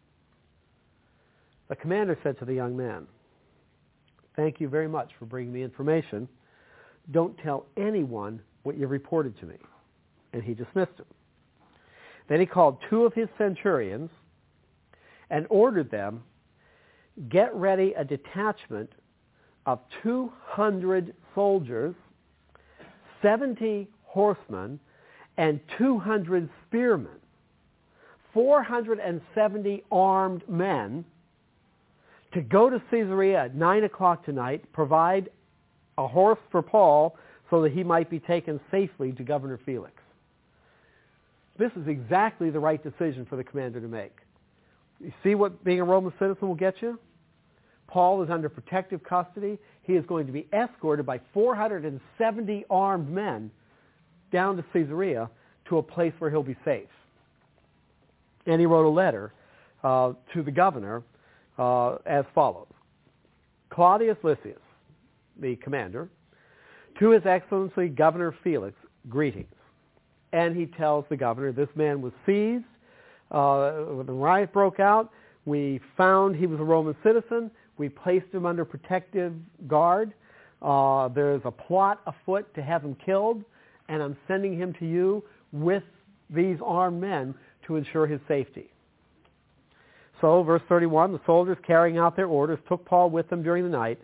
The commander said to the young man, "Thank you very much for bringing the information. Don't tell anyone what you reported to me." And he dismissed him. Then he called two of his centurions and ordered them, "Get ready a detachment of two hundred soldiers, seventy horsemen, and two hundred spearmen, four hundred seventy armed men, to go to Caesarea at nine o'clock tonight, provide a horse for Paul so that he might be taken safely to Governor Felix." This is exactly the right decision for the commander to make. You see what being a Roman citizen will get you? Paul is under protective custody. He is going to be escorted by four hundred seventy armed men down to Caesarea to a place where he'll be safe. And he wrote a letter uh, to the governor uh, as follows. "Claudius Lysias, the commander, to His Excellency Governor Felix, greetings." And he tells the governor, this man was seized uh, when the riot broke out. We found he was a Roman citizen. We placed him under protective guard. Uh, there's a plot afoot to have him killed, and I'm sending him to you with these armed men to ensure his safety. So, verse thirty-one, the soldiers carrying out their orders took Paul with them during the night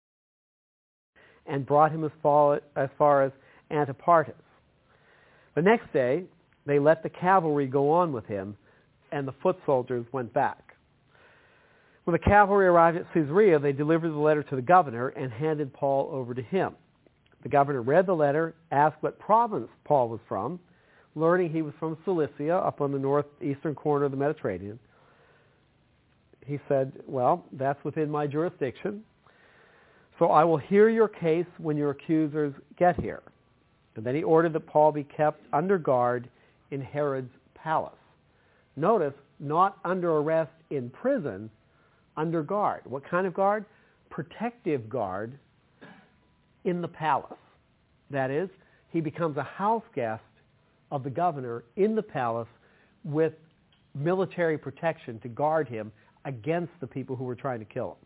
and brought him as far as, far as Antipatris. The next day, they let the cavalry go on with him, and the foot soldiers went back. When the cavalry arrived at Caesarea, they delivered the letter to the governor and handed Paul over to him. The governor read the letter, asked what province Paul was from, learning he was from Cilicia, up on the northeastern corner of the Mediterranean. He said, "Well, that's within my jurisdiction, so I will hear your case when your accusers get here." And then he ordered that Paul be kept under guard in Herod's palace. Notice, not under arrest in prison, under guard. What kind of guard? Protective guard in the palace. That is, he becomes a house guest of the governor in the palace with military protection to guard him against the people who were trying to kill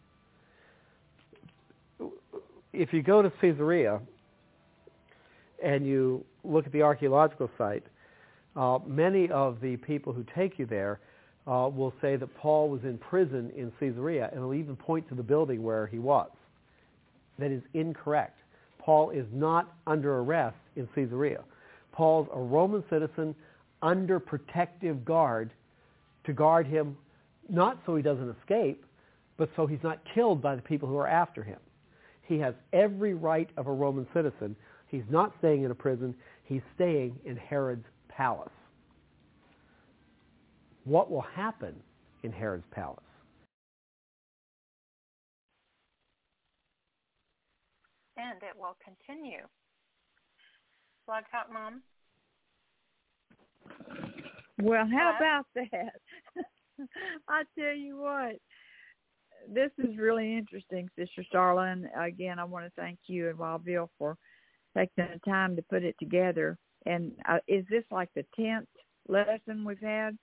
him. If you go to Caesarea and you look at the archaeological site, uh, many of the people who take you there uh, will say that Paul was in prison in Caesarea, and will even point to the building where he was. That is incorrect. Paul is not under arrest in Caesarea. Paul's a Roman citizen under protective guard to guard him, not so he doesn't escape, but so he's not killed by the people who are after him. He has every right of a Roman citizen. He's not staying in a prison. He's staying in Herod's palace. What will happen in Herod's palace? And it will continue. Blog Talk Mom? Well, how about that? I tell you what, this is really interesting, Sister Starla. And again, I want to thank you and Wildville for taking the time to put it together. And uh, is this like the tenth lesson we've had?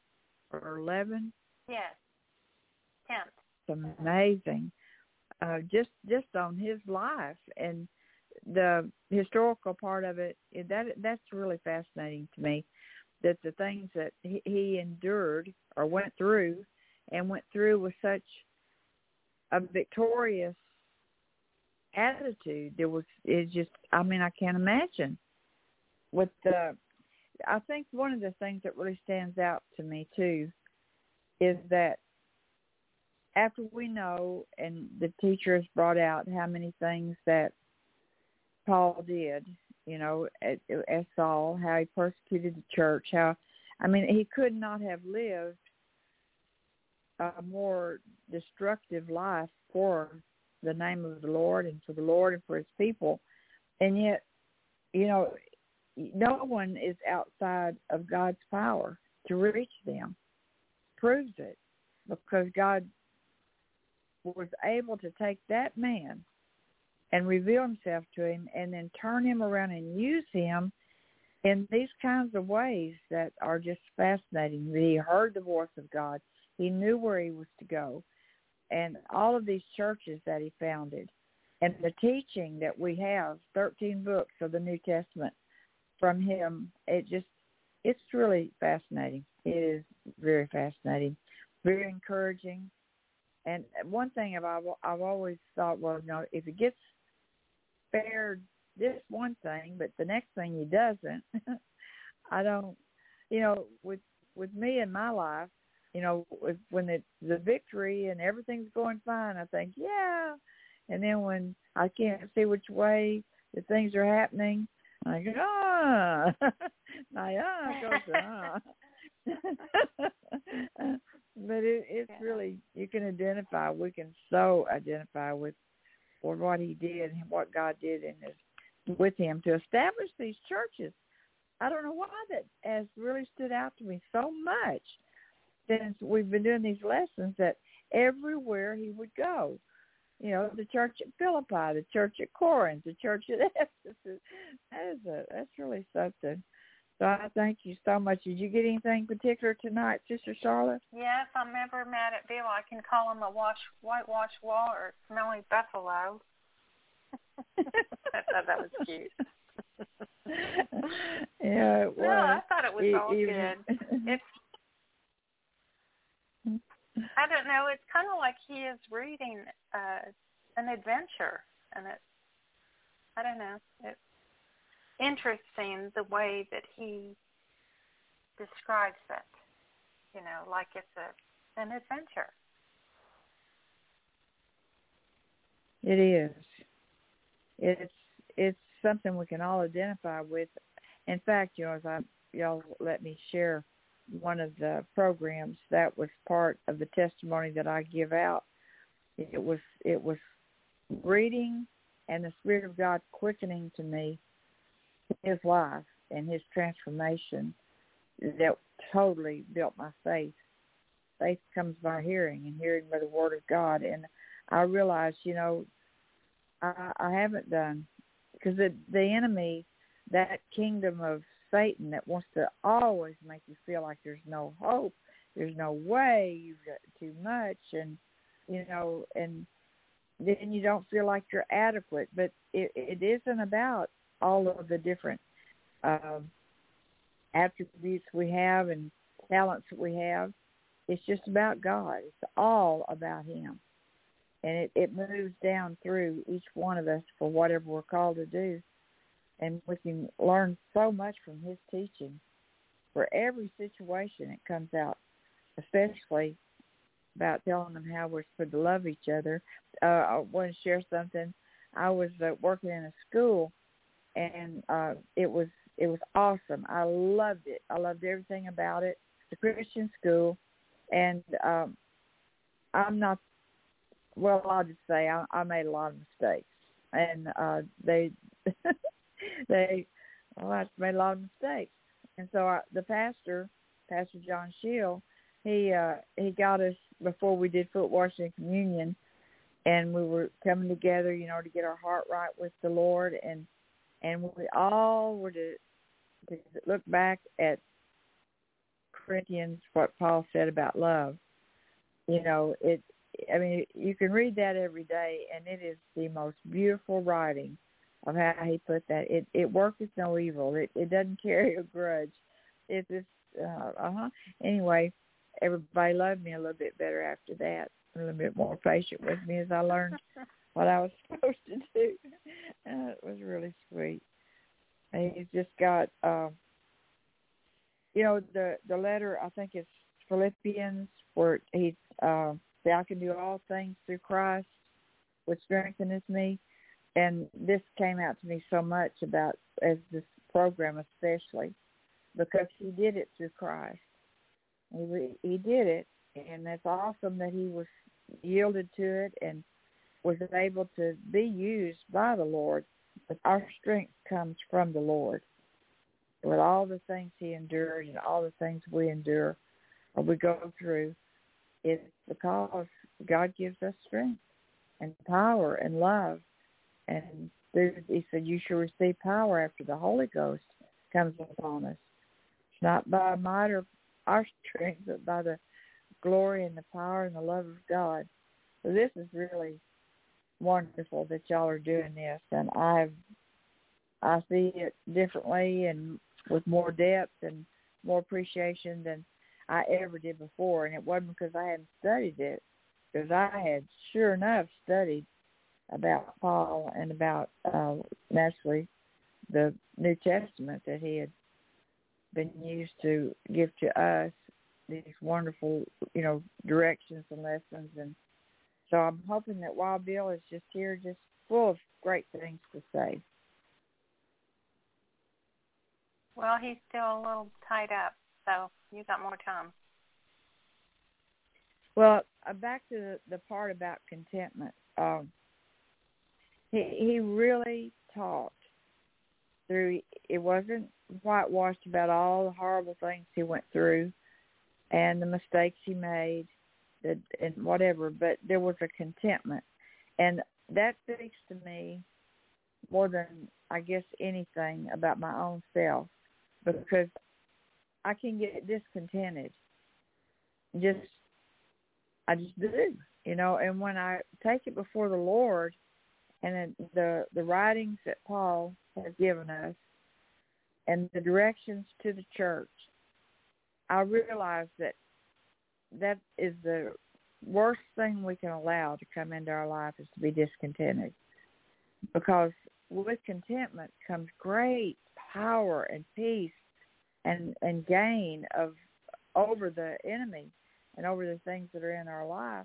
or eleven. Yes, tenth. It's amazing, uh, just just on his life and the historical part of it. That that's really fascinating to me. That the things that he, he endured or went through, and went through with such a victorious attitude. There was it's just I mean I can't imagine. With the, I think one of the things that really stands out to me too is that after we know, and the teacher has brought out how many things that Paul did, you know, as, as Saul, how he persecuted the church, how, I mean, he could not have lived a more destructive life for the name of the Lord and for the Lord and for his people. And yet, you know, no one is outside of God's power to reach them. Proves it, because God was able to take that man and reveal himself to him and then turn him around and use him in these kinds of ways that are just fascinating. He heard the voice of God. He knew where he was to go. And all of these churches that he founded and the teaching that we have, thirteen books of the New Testament from him, it just, it's really fascinating. It is very fascinating, very encouraging. And one thing I've, I've always thought, well, you know, if he gets spared this one thing, but the next thing he doesn't, I don't, you know, with with me in my life, you know, with, when it's the victory and everything's going fine, I think, yeah. And then when I can't see which way the things are happening, I go, ah, my ah goes, ah. But it, it's yeah. really, you can identify, we can so identify with, with what he did and what God did in his, with him to establish these churches. I don't know why that has really stood out to me so much since we've been doing these lessons, that everywhere he would go, you know, the church at Philippi, the church at Corinth, the church at Ephesus, that is a, that's really something. So I thank you so much. Did you get anything particular tonight, Sister Charlotte? Yeah, if I'm ever mad at Bill, I can call him a wash, whitewashed wall or smelly buffalo. I thought that was cute. Yeah, it was. No, I thought it was it, all even... good. It's, I don't know, it's kind of like he is reading uh, an adventure, and it's, I don't know, it's interesting the way that he describes it, you know, like it's a an adventure. It is. It's it's something we can all identify with. In fact, you know, as I y'all let me share one of the programs that was part of the testimony that I give out. It was it was reading and the Spirit of God quickening to me his life and his transformation that totally built my faith. Faith comes by hearing, and hearing by the Word of God. And I realized, you know, I, I haven't done, because the, the enemy, that kingdom of Satan that wants to always make you feel like there's no hope, there's no way, you've got too much, and, you know, and then you don't feel like you're adequate. But it, it isn't about all of the different uh, attributes we have and talents that we have. It's just about God. It's all about him. And it, it moves down through each one of us for whatever we're called to do. And we can learn so much from his teaching. For every situation it comes out, especially about telling them how we're supposed to love each other. Uh, I want to share something. I was uh, working in a school, and uh, it was it was awesome. I loved it. I loved everything about it. It's a Christian school, and um, I'm not, well, I'll just say I, I made a lot of mistakes. And uh, they, they, well, I made a lot of mistakes. And so I, the pastor, Pastor John Shield, he uh, he got us before we did foot washing and communion, and we were coming together, you know, to get our heart right with the Lord, and and we all were to, to look back at Corinthians, what Paul said about love. You know, it. I mean, you can read that every day, and it is the most beautiful writing of how he put that. It it worketh no evil. It it doesn't carry a grudge. It's just, uh huh. Anyway, everybody loved me a little bit better after that. A little bit more patient with me as I learned what I was supposed to do. Uh, it was really sweet. And he's just got, uh, you know, the the letter, I think it's Philippians, where he uh, said, I can do all things through Christ, which strengtheneth me. And this came out to me so much about, as this program especially, because he did it through Christ. He, he did it, and it's awesome that he was yielded to it and was able to be used by the Lord. But our strength comes from the Lord. With all the things he endured and all the things we endure or we go through, it's because God gives us strength and power and love. And he said, you shall receive power after the Holy Ghost comes upon us. It's not by might or our strength, but by the glory and the power and the love of God. So this is really wonderful that y'all are doing this, and I've I see it differently and with more depth and more appreciation than I ever did before. And it wasn't because I hadn't studied it, because I had sure enough studied about Paul and about uh, naturally the New Testament that he had been used to give to us these wonderful, you know, directions and lessons. And so I'm hoping that Wild Bill is just here, just full of great things to say. Well, he's still a little tied up, so you got more time. Well, uh, back to the, the part about contentment. Um, he he really taught through. It wasn't whitewashed about all the horrible things he went through and the mistakes he made, the, and whatever. But there was a contentment, and that speaks to me more than I guess anything about my own self. Because I can get discontented. Just, I just do, you know. And when I take it before the Lord, and then the the writings that Paul has given us, and the directions to the church, I realize that that is the worst thing we can allow to come into our life is to be discontented. Because with contentment comes great power and peace and, and gain of over the enemy and over the things that are in our life.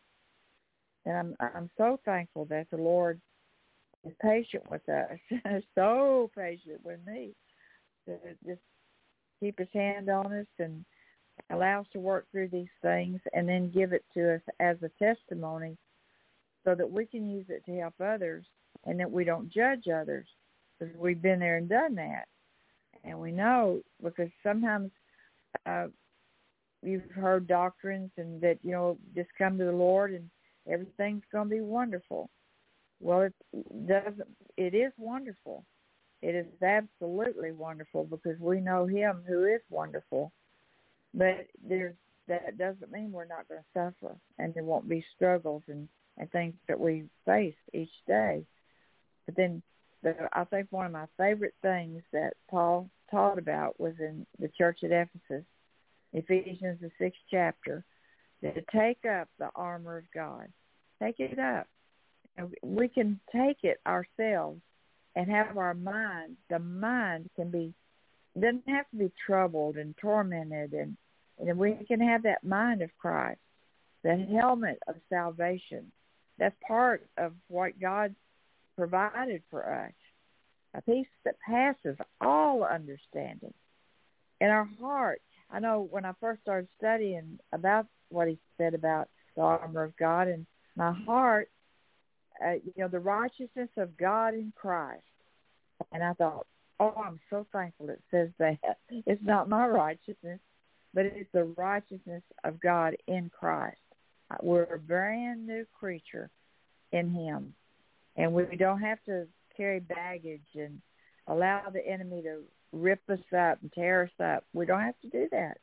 And I'm I'm so thankful that the Lord is patient with us, so patient with me, to just keep his hand on us and allow us to work through these things and then give it to us as a testimony so that we can use it to help others and that we don't judge others, because we've been there and done that. And we know, because sometimes uh, you've heard doctrines and that, you know, just come to the Lord and everything's going to be wonderful. Well, it doesn't. It is wonderful. It is absolutely wonderful because we know him who is wonderful. But there's that doesn't mean we're not going to suffer and there won't be struggles and, and things that we face each day. But then the, I think one of my favorite things that Paul taught about was in the church at Ephesus, Ephesians, the sixth chapter, to take up the armor of God. Take it up. And we can take it ourselves and have our mind. The mind can be, doesn't have to be troubled and tormented, and, and we can have that mind of Christ, the helmet of salvation. That's part of what God provided for us, a peace that passes all understanding. In our heart, I know when I first started studying about what he said about the armor of God, and my heart, uh, you know, the righteousness of God in Christ. And I thought, oh, I'm so thankful it says that. It's not my righteousness, but it's the righteousness of God in Christ. We're a brand new creature in him. And we don't have to carry baggage and allow the enemy to rip us up and tear us up. We don't have to do that.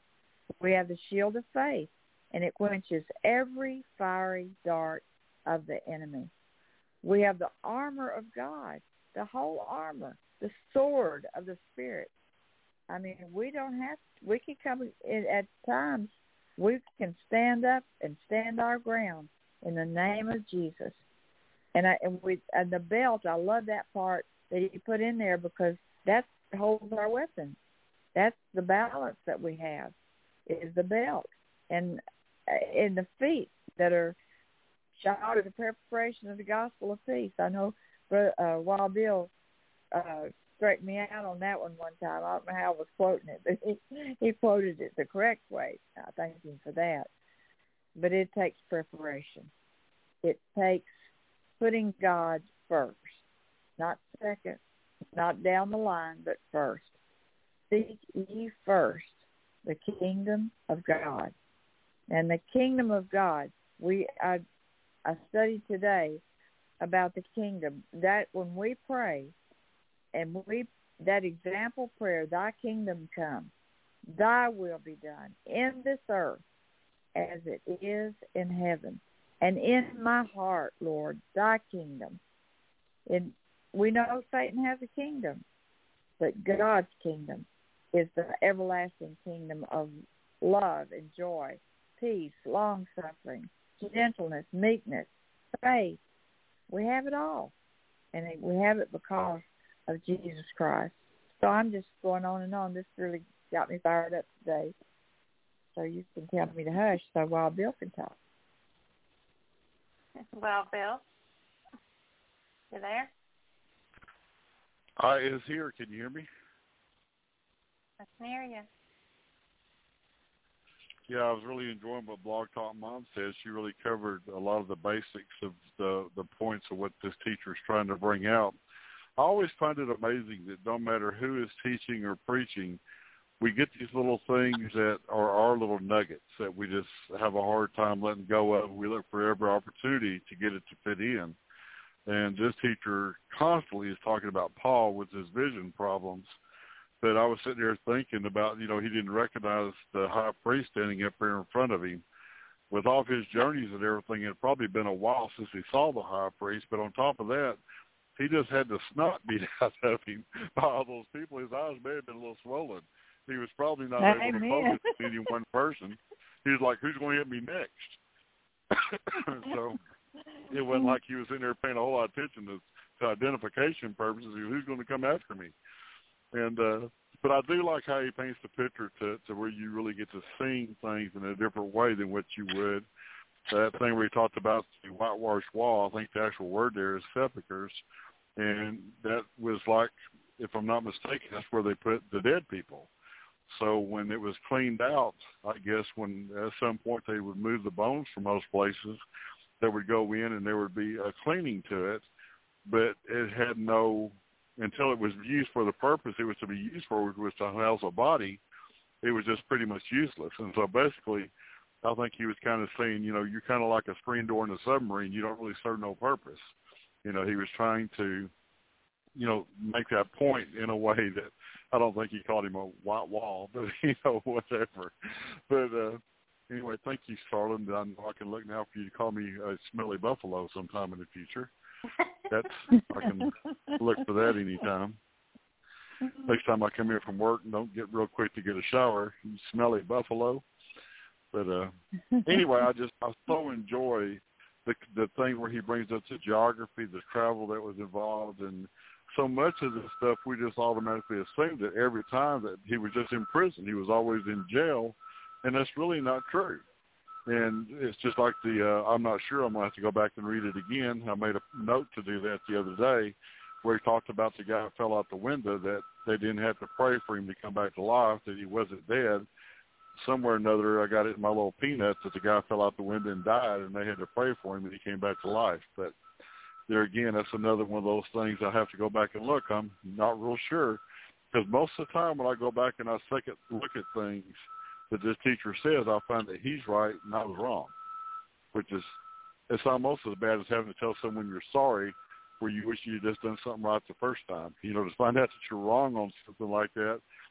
We have the shield of faith, and it quenches every fiery dart of the enemy. We have the armor of God, the whole armor, the sword of the Spirit. I mean, we don't have, we can come in, at times, we can stand up and stand our ground in the name of Jesus. And I, and we, and the belt, I love that part that you put in there because that holds our weapons. That's the balance that we have, is the belt. And in the feet that are shod with the preparation of the gospel of peace. I know uh, Wild Bill uh, straightened me out on that one one time. I don't know how I was quoting it, but he, he quoted it the correct way. I thank him for that. But it takes preparation. It takes putting God first, not second, not down the line, but first. Seek ye first the kingdom of God. And the kingdom of God, we I, I studied today about the kingdom. That when we pray, and we that example prayer, thy kingdom come, thy will be done in this earth as it is in heaven. And in my heart, Lord, thy kingdom. And we know Satan has a kingdom, but God's kingdom is the everlasting kingdom of love and joy, peace, long-suffering, gentleness, meekness, faith. We have it all. And we have it because of Jesus Christ. So I'm just going on and on. This really got me fired up today. So you can tell me to hush so Wild Bill can talk. Well, Bill, you there? I is here. Can you hear me? I can hear you. Yeah, I was really enjoying what Blog Talk Mom says. She really covered a lot of the basics of the, the points of what this teacher is trying to bring out. I always find it amazing that no matter who is teaching or preaching, we get these little things that are our little nuggets that we just have a hard time letting go of. We look for every opportunity to get it to fit in. And this teacher constantly is talking about Paul with his vision problems. But I was sitting there thinking about, you know, he didn't recognize the high priest standing up there in front of him. With all of his journeys and everything, it had probably been a while since he saw the high priest. But on top of that, he just had the snot beat out of him by all those people. His eyes may have been a little swollen. He was probably not Amen. able to focus on any one person. He was like, who's going to hit me next? So it wasn't like he was in there paying a whole lot of attention to, to identification purposes. He was, who's going to come after me? And uh, but I do like how he paints the picture to, to where you really get to see things in a different way than what you would. That thing where he talked about the whitewashed wall, I think the actual word there is sepulchres. And that was like, if I'm not mistaken, that's where they put the dead people. So when it was cleaned out, I guess when at some point they would move the bones from most places, they would go in and there would be a cleaning to it, but it had no, until it was used for the purpose it was to be used for, which was to house a body, it was just pretty much useless. And so basically, I think he was kind of saying, you know, you're kind of like a screen door in a submarine. You don't really serve no purpose. You know, he was trying to, you know, make that point in a way that I don't think he called him a white wall, but, you know, whatever. But uh, anyway, thank you, Starlin. I know I can look now for you to call me a smelly buffalo sometime in the future. That's I can look for that anytime. Next time I come here from work and don't get real quick to get a shower, you smelly buffalo. But uh, anyway, I just I so enjoy the the thing where he brings up the geography, the travel that was involved, and so much of this stuff we just automatically assumed that every time that he was just in prison, he was always in jail, and that's really not true. And it's just like the, uh, I'm not sure, I'm going to have to go back and read it again. I made a note to do that the other day where he talked about the guy who fell out the window, that they didn't have to pray for him to come back to life, that he wasn't dead. Somewhere or another, I got it in my little peanuts that the guy fell out the window and died, and they had to pray for him and he came back to life. But there again, that's another one of those things I have to go back and look. I'm not real sure, because most of the time when I go back and I second look at things that this teacher says, I find that he's right and I was wrong, which is, it's almost as bad as having to tell someone you're sorry where you wish you had just done something right the first time. You know, to find out that you're wrong on something like that,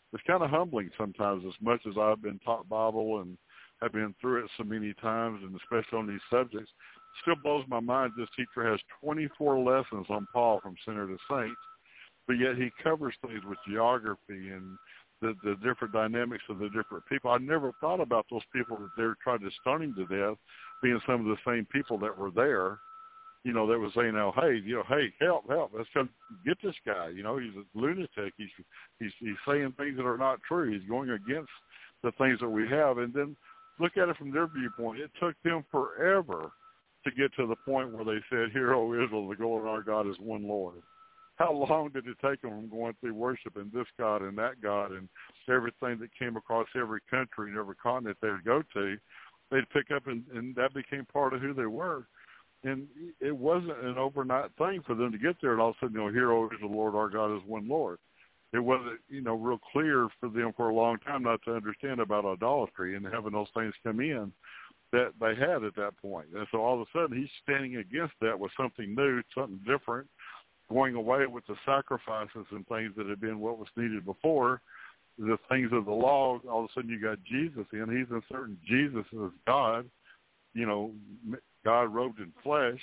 it's kind of humbling sometimes. As much as I've been taught Bible and have been through it so many times, and especially on these subjects, it still blows my mind. This teacher has twenty-four lessons on Paul from Sinner to Saint, but yet he covers things with geography and the, the different dynamics of the different people. I never thought about those people that they were trying to stone him to death being some of the same people that were there, you know, that was saying, "Oh, hey, you know, hey, help, help, let's come get this guy. You know, he's a lunatic. He's he's he's saying things that are not true. He's going against the things that we have." And then look at it from their viewpoint. It took them forever to get to the point where they said, "Hear, O Israel, the Lord our God is one Lord." How long did it take them from going through worshiping this God and that God and everything that came across every country and every continent they would go to? They'd pick up, and, and that became part of who they were. And it wasn't an overnight thing for them to get there and all of a sudden, you know, "Hear, O Israel, the Lord our God is one Lord." It wasn't, you know, real clear for them for a long time not to understand about idolatry and having those things come in that they had at that point. And so all of a sudden he's standing against that with something new, something different, going away with the sacrifices and things that had been what was needed before, the things of the law. All of a sudden you got Jesus in. He's inserting Jesus as God, you know, God robed in flesh,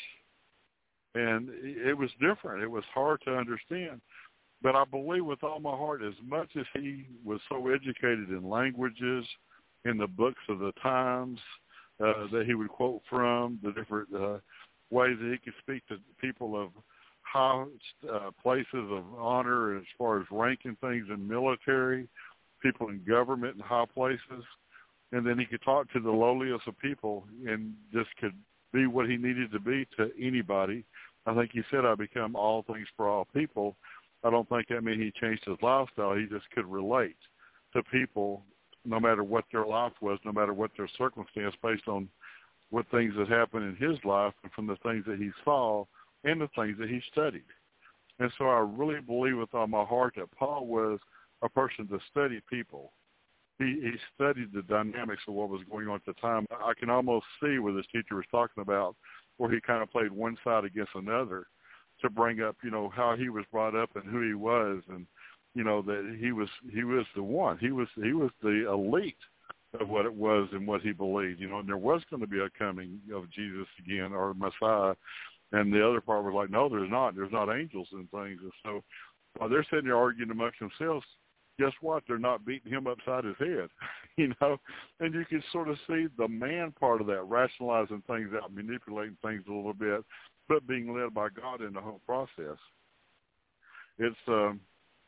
and it was different. It was hard to understand. But I believe with all my heart, as much as he was so educated in languages, in the books of the times uh, that he would quote from, the different uh, ways that he could speak to people of high uh, places of honor as far as ranking things in military, people in government and high places, and then he could talk to the lowliest of people and just could be what he needed to be to anybody. I think he said, "I become all things for all people." I don't think that meant he changed his lifestyle. He just could relate to people no matter what their life was, no matter what their circumstance, based on what things that happened in his life and from the things that he saw and the things that he studied. And so I really believe with all my heart that Paul was a person to study people. He, he studied the dynamics of what was going on at the time. I can almost see where this teacher was talking about where he kind of played one side against another to bring up, you know, how he was brought up and who he was, and, you know, that he was he was the one. He was he was the elite of what it was and what he believed, you know, and there was going to be a coming of Jesus again, or Messiah. And the other part was like, no, there's not. There's not angels and things. And so while they're sitting there arguing amongst themselves, guess what? They're not beating him upside his head, you know. And you can sort of see the man part of that, rationalizing things out, manipulating things a little bit, but being led by God in the whole process. It's, um,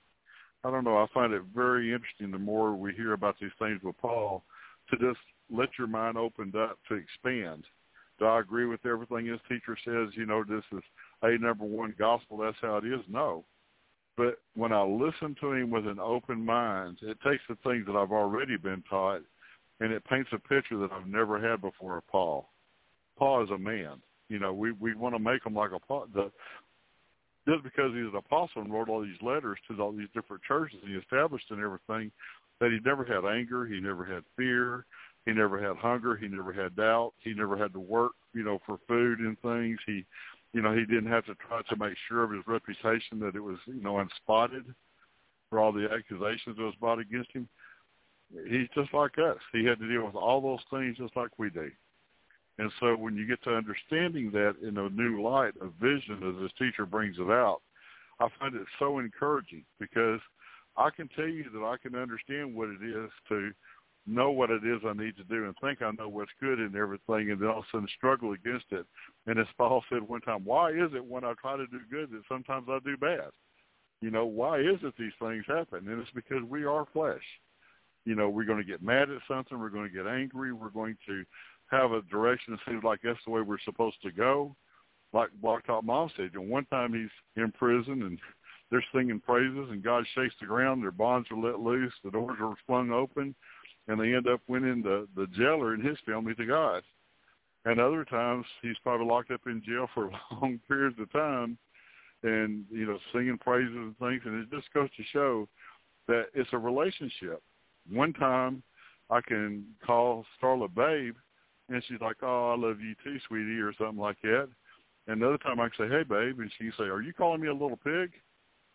I don't know, I find it very interesting the more we hear about these things with Paul, to just let your mind open up to expand. Do I agree with everything his teacher says? You know, this is a number one gospel, that's how it is? No. But when I listen to him with an open mind, it takes the things that I've already been taught, and it paints a picture that I've never had before of Paul. Paul is a man. You know, we, we want to make him like a Paul. The, just because he's an apostle and wrote all these letters to all these different churches he established and everything, that he never had anger, he never had fear, he never had hunger, he never had doubt, he never had to work, you know, for food and things. He, you know, he didn't have to try to make sure of his reputation that it was, you know, unspotted for all the accusations that was brought against him. He's just like us. He had to deal with all those things just like we do. And so when you get to understanding that in a new light, a vision, as this teacher brings it out, I find it so encouraging, because I can tell you that I can understand what it is to know what it is I need to do and think I know what's good in everything, and then all of a sudden struggle against it. And as Paul said one time, why is it when I try to do good that sometimes I do bad? You know, why is it these things happen? And it's because we are flesh. You know, we're going to get mad at something. We're going to get angry. We're going to have a direction that seems like that's the way we're supposed to go. Like Blacktop Mom said, and one time he's in prison and they're singing praises and God shakes the ground. Their bonds are let loose. The doors are flung open. And they end up winning the, the jailer and his family to God. And other times he's probably locked up in jail for long periods of time and, you know, singing praises and things. And it just goes to show that it's a relationship. One time I can call Starla babe, and she's like, oh, I love you too, sweetie, or something like that. And another time I can say, hey, babe, and she can say, are you calling me a little pig?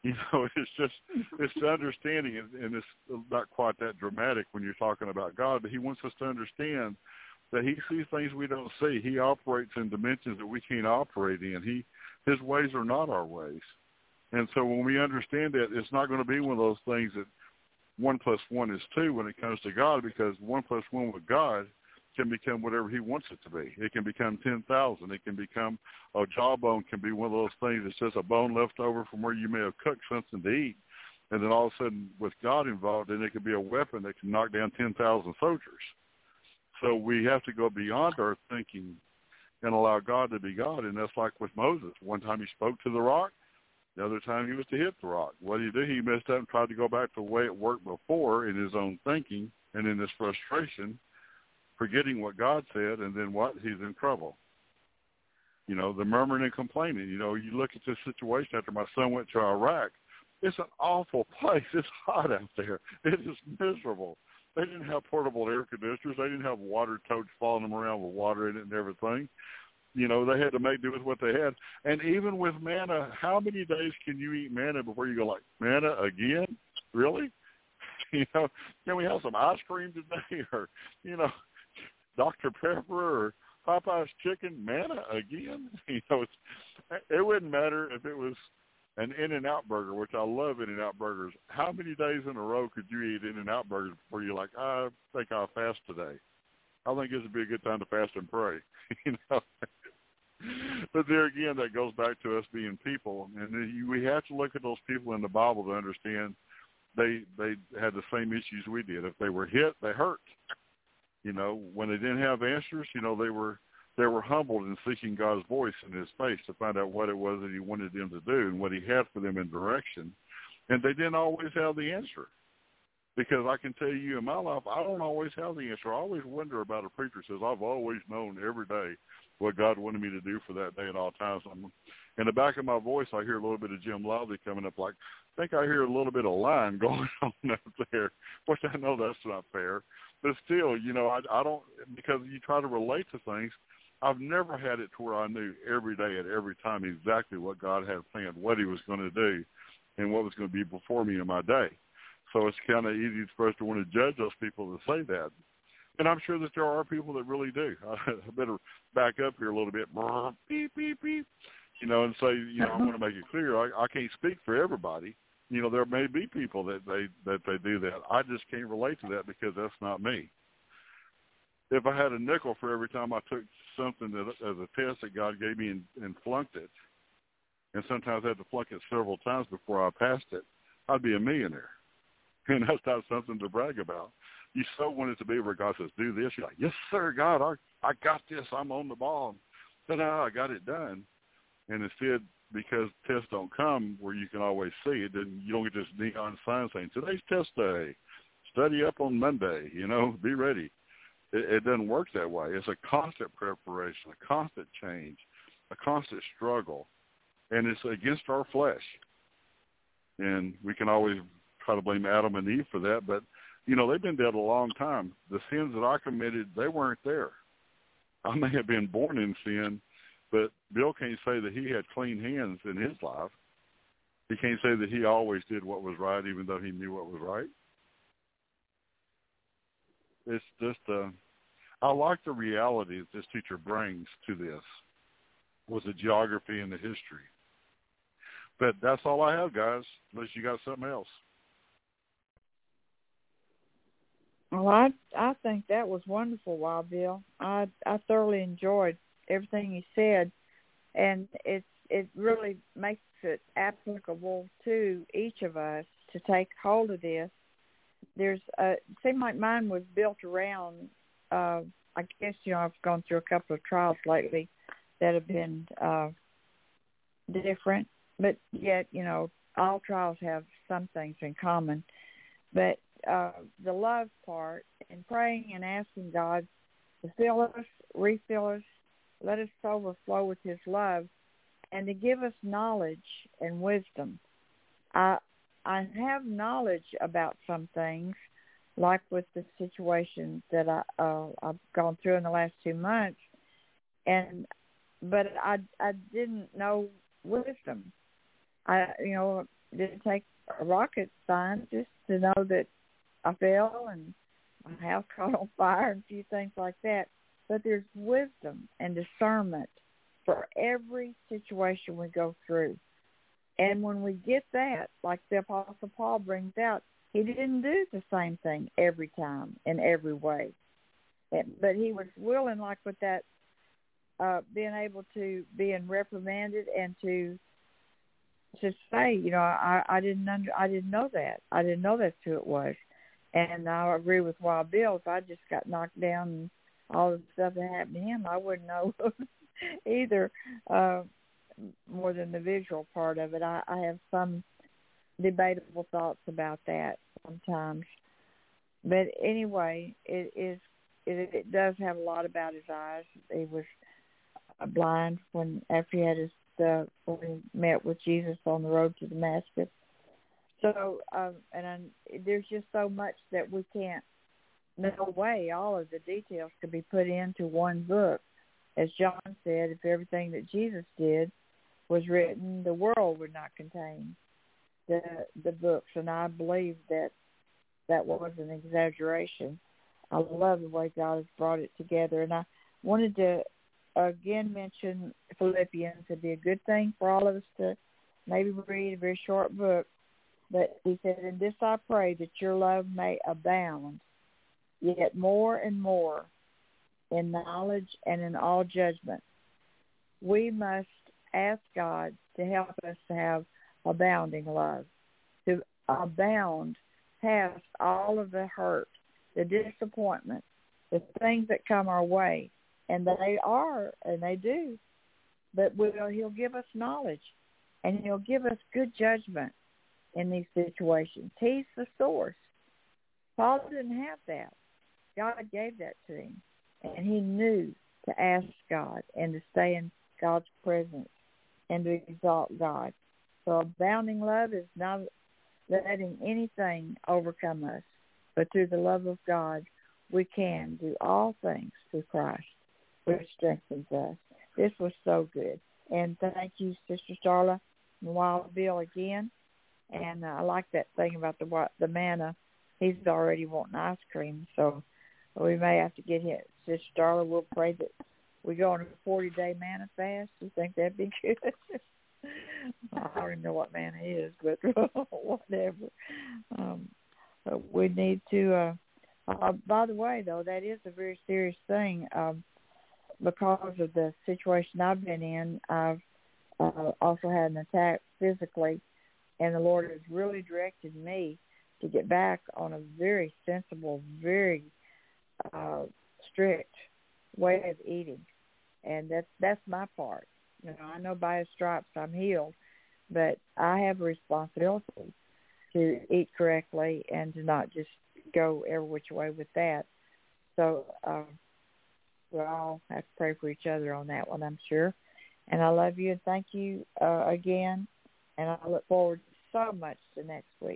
You know, it's just, it's the understanding, and, and it's not quite that dramatic when you're talking about God, but he wants us to understand that he sees things we don't see. He operates in dimensions that we can't operate in. He, his ways are not our ways. And so when we understand that, it's not going to be one of those things that one plus one is two when it comes to God, because one plus one with God can become whatever he wants it to be. It can become ten thousand. It can become, a jawbone can be one of those things that's just a bone left over from where you may have cooked something to eat. And then all of a sudden, with God involved, then it can be a weapon that can knock down ten thousand soldiers. So we have to go beyond our thinking and allow God to be God. And that's like with Moses. One time he spoke to the rock. The other time he was to hit the rock. What did he do? He messed up and tried to go back to the way it worked before in his own thinking and in his frustration, forgetting what God said, and then what? He's in trouble. You know, the murmuring and complaining. You know, you look at this situation after my son went to Iraq. It's an awful place. It's hot out there. It is miserable. They didn't have portable air conditioners. They didn't have water totes following them around with water in it and everything. You know, they had to make do with what they had. And even with manna, how many days can you eat manna before you go like, manna again? Really? You know, can we have some ice cream today? Or, you know, Doctor Pepper or Popeye's chicken, manna again? You know, it's, it wouldn't matter if it was an In-N-Out burger, which I love In-N-Out burgers. How many days in a row could you eat In-N-Out burgers before you're like, I think I'll fast today? I think this would be a good time to fast and pray, you know. But there again, that goes back to us being people, and we have to look at those people in the Bible to understand they they had the same issues we did. If they were hit, they hurt. You know, when they didn't have answers, you know, they were they were humbled in seeking God's voice in his face to find out what it was that he wanted them to do and what he had for them in direction. And they didn't always have the answer. Because I can tell you in my life, I don't always have the answer. I always wonder about a preacher who says, I've always known every day what God wanted me to do for that day at all times. I'm, in the back of my voice, I hear a little bit of Jim Lowry coming up like, I think I hear a little bit of line going on up there, which I know that's not fair. But still, you know, I, I don't, because you try to relate to things, I've never had it to where I knew every day at every time exactly what God had planned, what he was going to do, and what was going to be before me in my day. So it's kind of easy for us to want to judge those people that say that. And I'm sure that there are people that really do. I better back up here a little bit. Beep, beep, beep. You know, and say, you know, I want to make it clear, I, I can't speak for everybody. You know, there may be people that they that they do that. I just can't relate to that because that's not me. If I had a nickel for every time I took something that, as a test that God gave me and, and flunked it, and sometimes I had to flunk it several times before I passed it, I'd be a millionaire. And that's not something to brag about. You so want it to be where God says, do this. You're like, yes, sir, God, I, I got this. I'm on the ball. Ta-da, I got it done. And instead, because tests don't come where you can always see it, then you don't get this neon sign saying, today's test day. Study up on Monday. You know, be ready. It, it doesn't work that way. It's a constant preparation, a constant change, a constant struggle. And it's against our flesh. And we can always try to blame Adam and Eve for that, but, you know, they've been dead a long time. The sins that I committed, they weren't there. I may have been born in sin, but Bill can't say that he had clean hands in his life. He can't say that he always did what was right, even though he knew what was right. It's just, uh, I like the reality that this teacher brings to this, was the geography and the history. But that's all I have, guys, unless you got something else. Well, I I think that was wonderful, Wild Bill. I I thoroughly enjoyed everything you said, and it's it really makes it applicable to each of us to take hold of this. There's a, it seemed like mine was built around. Uh, I guess you know I've gone through a couple of trials lately that have been uh, different, but yet you know all trials have some things in common, but. Uh, the love part and praying and asking God to fill us, refill us, let us overflow with his love, and to give us knowledge and wisdom. I I have knowledge about some things, like with the situation that I, uh, I've gone through in the last two months, and but I I didn't know wisdom. I you know it didn't take a rocket scientist to know that I fell and my house caught on fire and a few things like that. But there's wisdom and discernment for every situation we go through. And when we get that, like the Apostle Paul brings out, he didn't do the same thing every time in every way. But he was willing, like with that, uh, being able to being reprimanded and to to say, you know, I, I didn't under, I didn't know that. I didn't know that's who it was. And I agree with Wild Bill. If I just got knocked down and all the stuff that happened to him, I wouldn't know either, uh, more than the visual part of it. I, I have some debatable thoughts about that sometimes. But anyway, it is it, it does have a lot about his eyes. He was blind when after he had his uh, when he met with Jesus on the road to Damascus. So, um, and I, there's just so much that we can't. No way all of the details could be put into one book. As John said, if everything that Jesus did was written, the world would not contain the the books. And I believe that that was an exaggeration. I love the way God has brought it together. And I wanted to again mention Philippians. It'd be a good thing for all of us to maybe read a very short book. But he said, "In this I pray, that your love may abound, yet more and more in knowledge and in all judgment." We must ask God to help us to have abounding love, to abound past all of the hurt, the disappointment, the things that come our way. And they are, and they do. But we'll, he'll give us knowledge, and he'll give us good judgment in these situations. He's the source. Paul didn't have that. God gave that to him, and he knew to ask God and to stay in God's presence and to exalt God. So abounding love is not letting anything overcome us, but through the love of God, we can do all things through Christ, which strengthens us. This was so good. And thank you, Sister Starla and Wild Bill again. And uh, I like that thing about the the manna. He's already wanting ice cream, so we may have to get him. Sister Starla, we'll pray that we go on a forty-day manna fast. You think that'd be good? I don't even know what manna is, but whatever. Um, but we need to, uh, uh, by the way, though, that is a very serious thing. Um, because of the situation I've been in, I've uh, also had an attack physically, and the Lord has really directed me to get back on a very sensible, very uh, strict way of eating. And that's, that's my part. You know, I know by his stripes I'm healed, but I have a responsibility to eat correctly and to not just go every which way with that. So um, we'll all have to pray for each other on that one, I'm sure. And I love you and thank you uh, again. And I look forward so much to next week.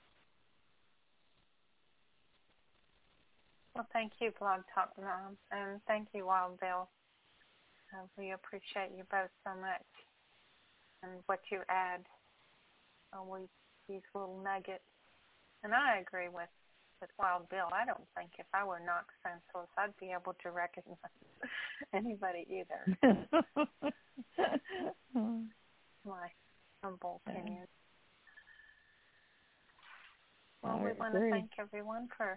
Well, thank you, Blog Talk Mom, and thank you, Wild Bill. Uh, we appreciate you both so much and what you add. Uh, we these little nuggets, and I agree with, with Wild Bill. I don't think if I were knocked senseless, I'd be able to recognize anybody either. My humble opinion. Well, we want to thank everyone for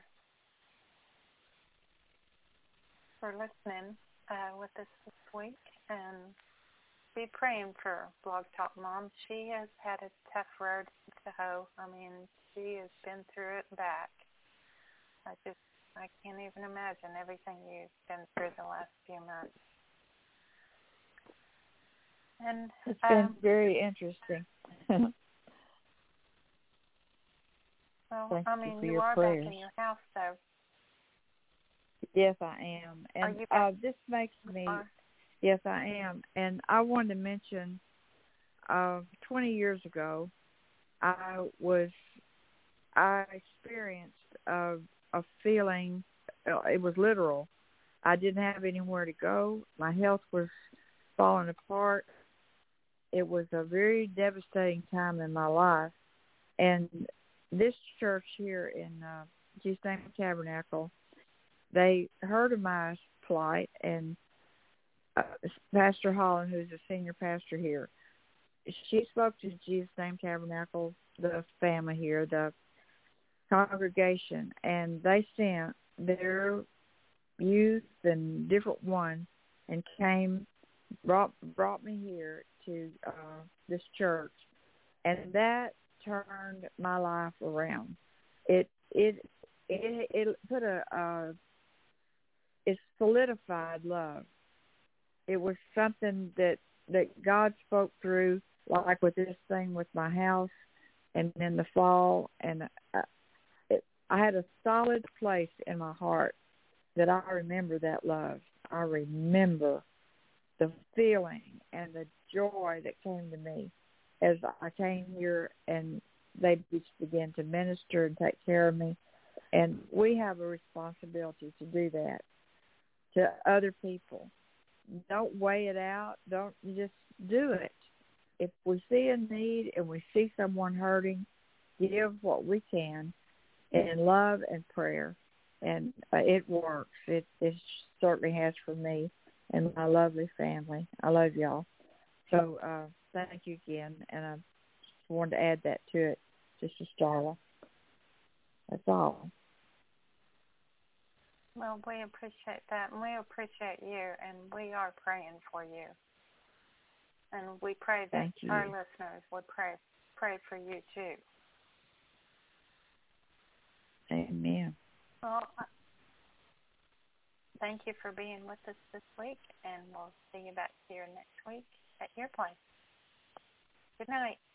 for listening uh, with us this week, and be praying for Blog Talk Mom. She has had a tough road to hoe. I mean, she has been through it and back. I just, I can't even imagine everything you've been through the last few months. And it's um, been very interesting. Well, Thank I mean, you, you are prayers. back in your house, though. Yes, I am. And uh, this makes me, are? yes, I am. And I wanted to mention, uh, twenty years ago, I was, I experienced a, a feeling, uh, it was literal. I didn't have anywhere to go. My health was falling apart. It was a very devastating time in my life. and this church here in uh, Jesus Name Tabernacle, they heard of my plight, and uh, Pastor Holland, who's a senior pastor here, she spoke to Jesus Name Tabernacle, the family here, the congregation, and they sent their youth and different ones and came, brought brought me here to uh, this church, and that turned my life around. It it it it put a uh, it solidified love. It was something that that God spoke through, like with this thing with my house, and in the fall, and uh, it, I had a solid place in my heart that I remember that love. I remember the feeling and the joy that came to me as I came here, and they just began to minister and take care of me. And we have a responsibility to do that to other people. Don't weigh it out. Don't just do it. If we see a need and we see someone hurting, give what we can in love and prayer. And uh, it works. It, it certainly has for me and my lovely family. I love y'all. So uh, thank you again. And I just wanted to add that to it, Sister Starla. That's all. Well, we appreciate that, and we appreciate you, and we are praying for you. And we pray that our listeners would pray pray for you too. Amen. Well, thank you for being with us this week, and we'll see you back here next week at your place. Good night.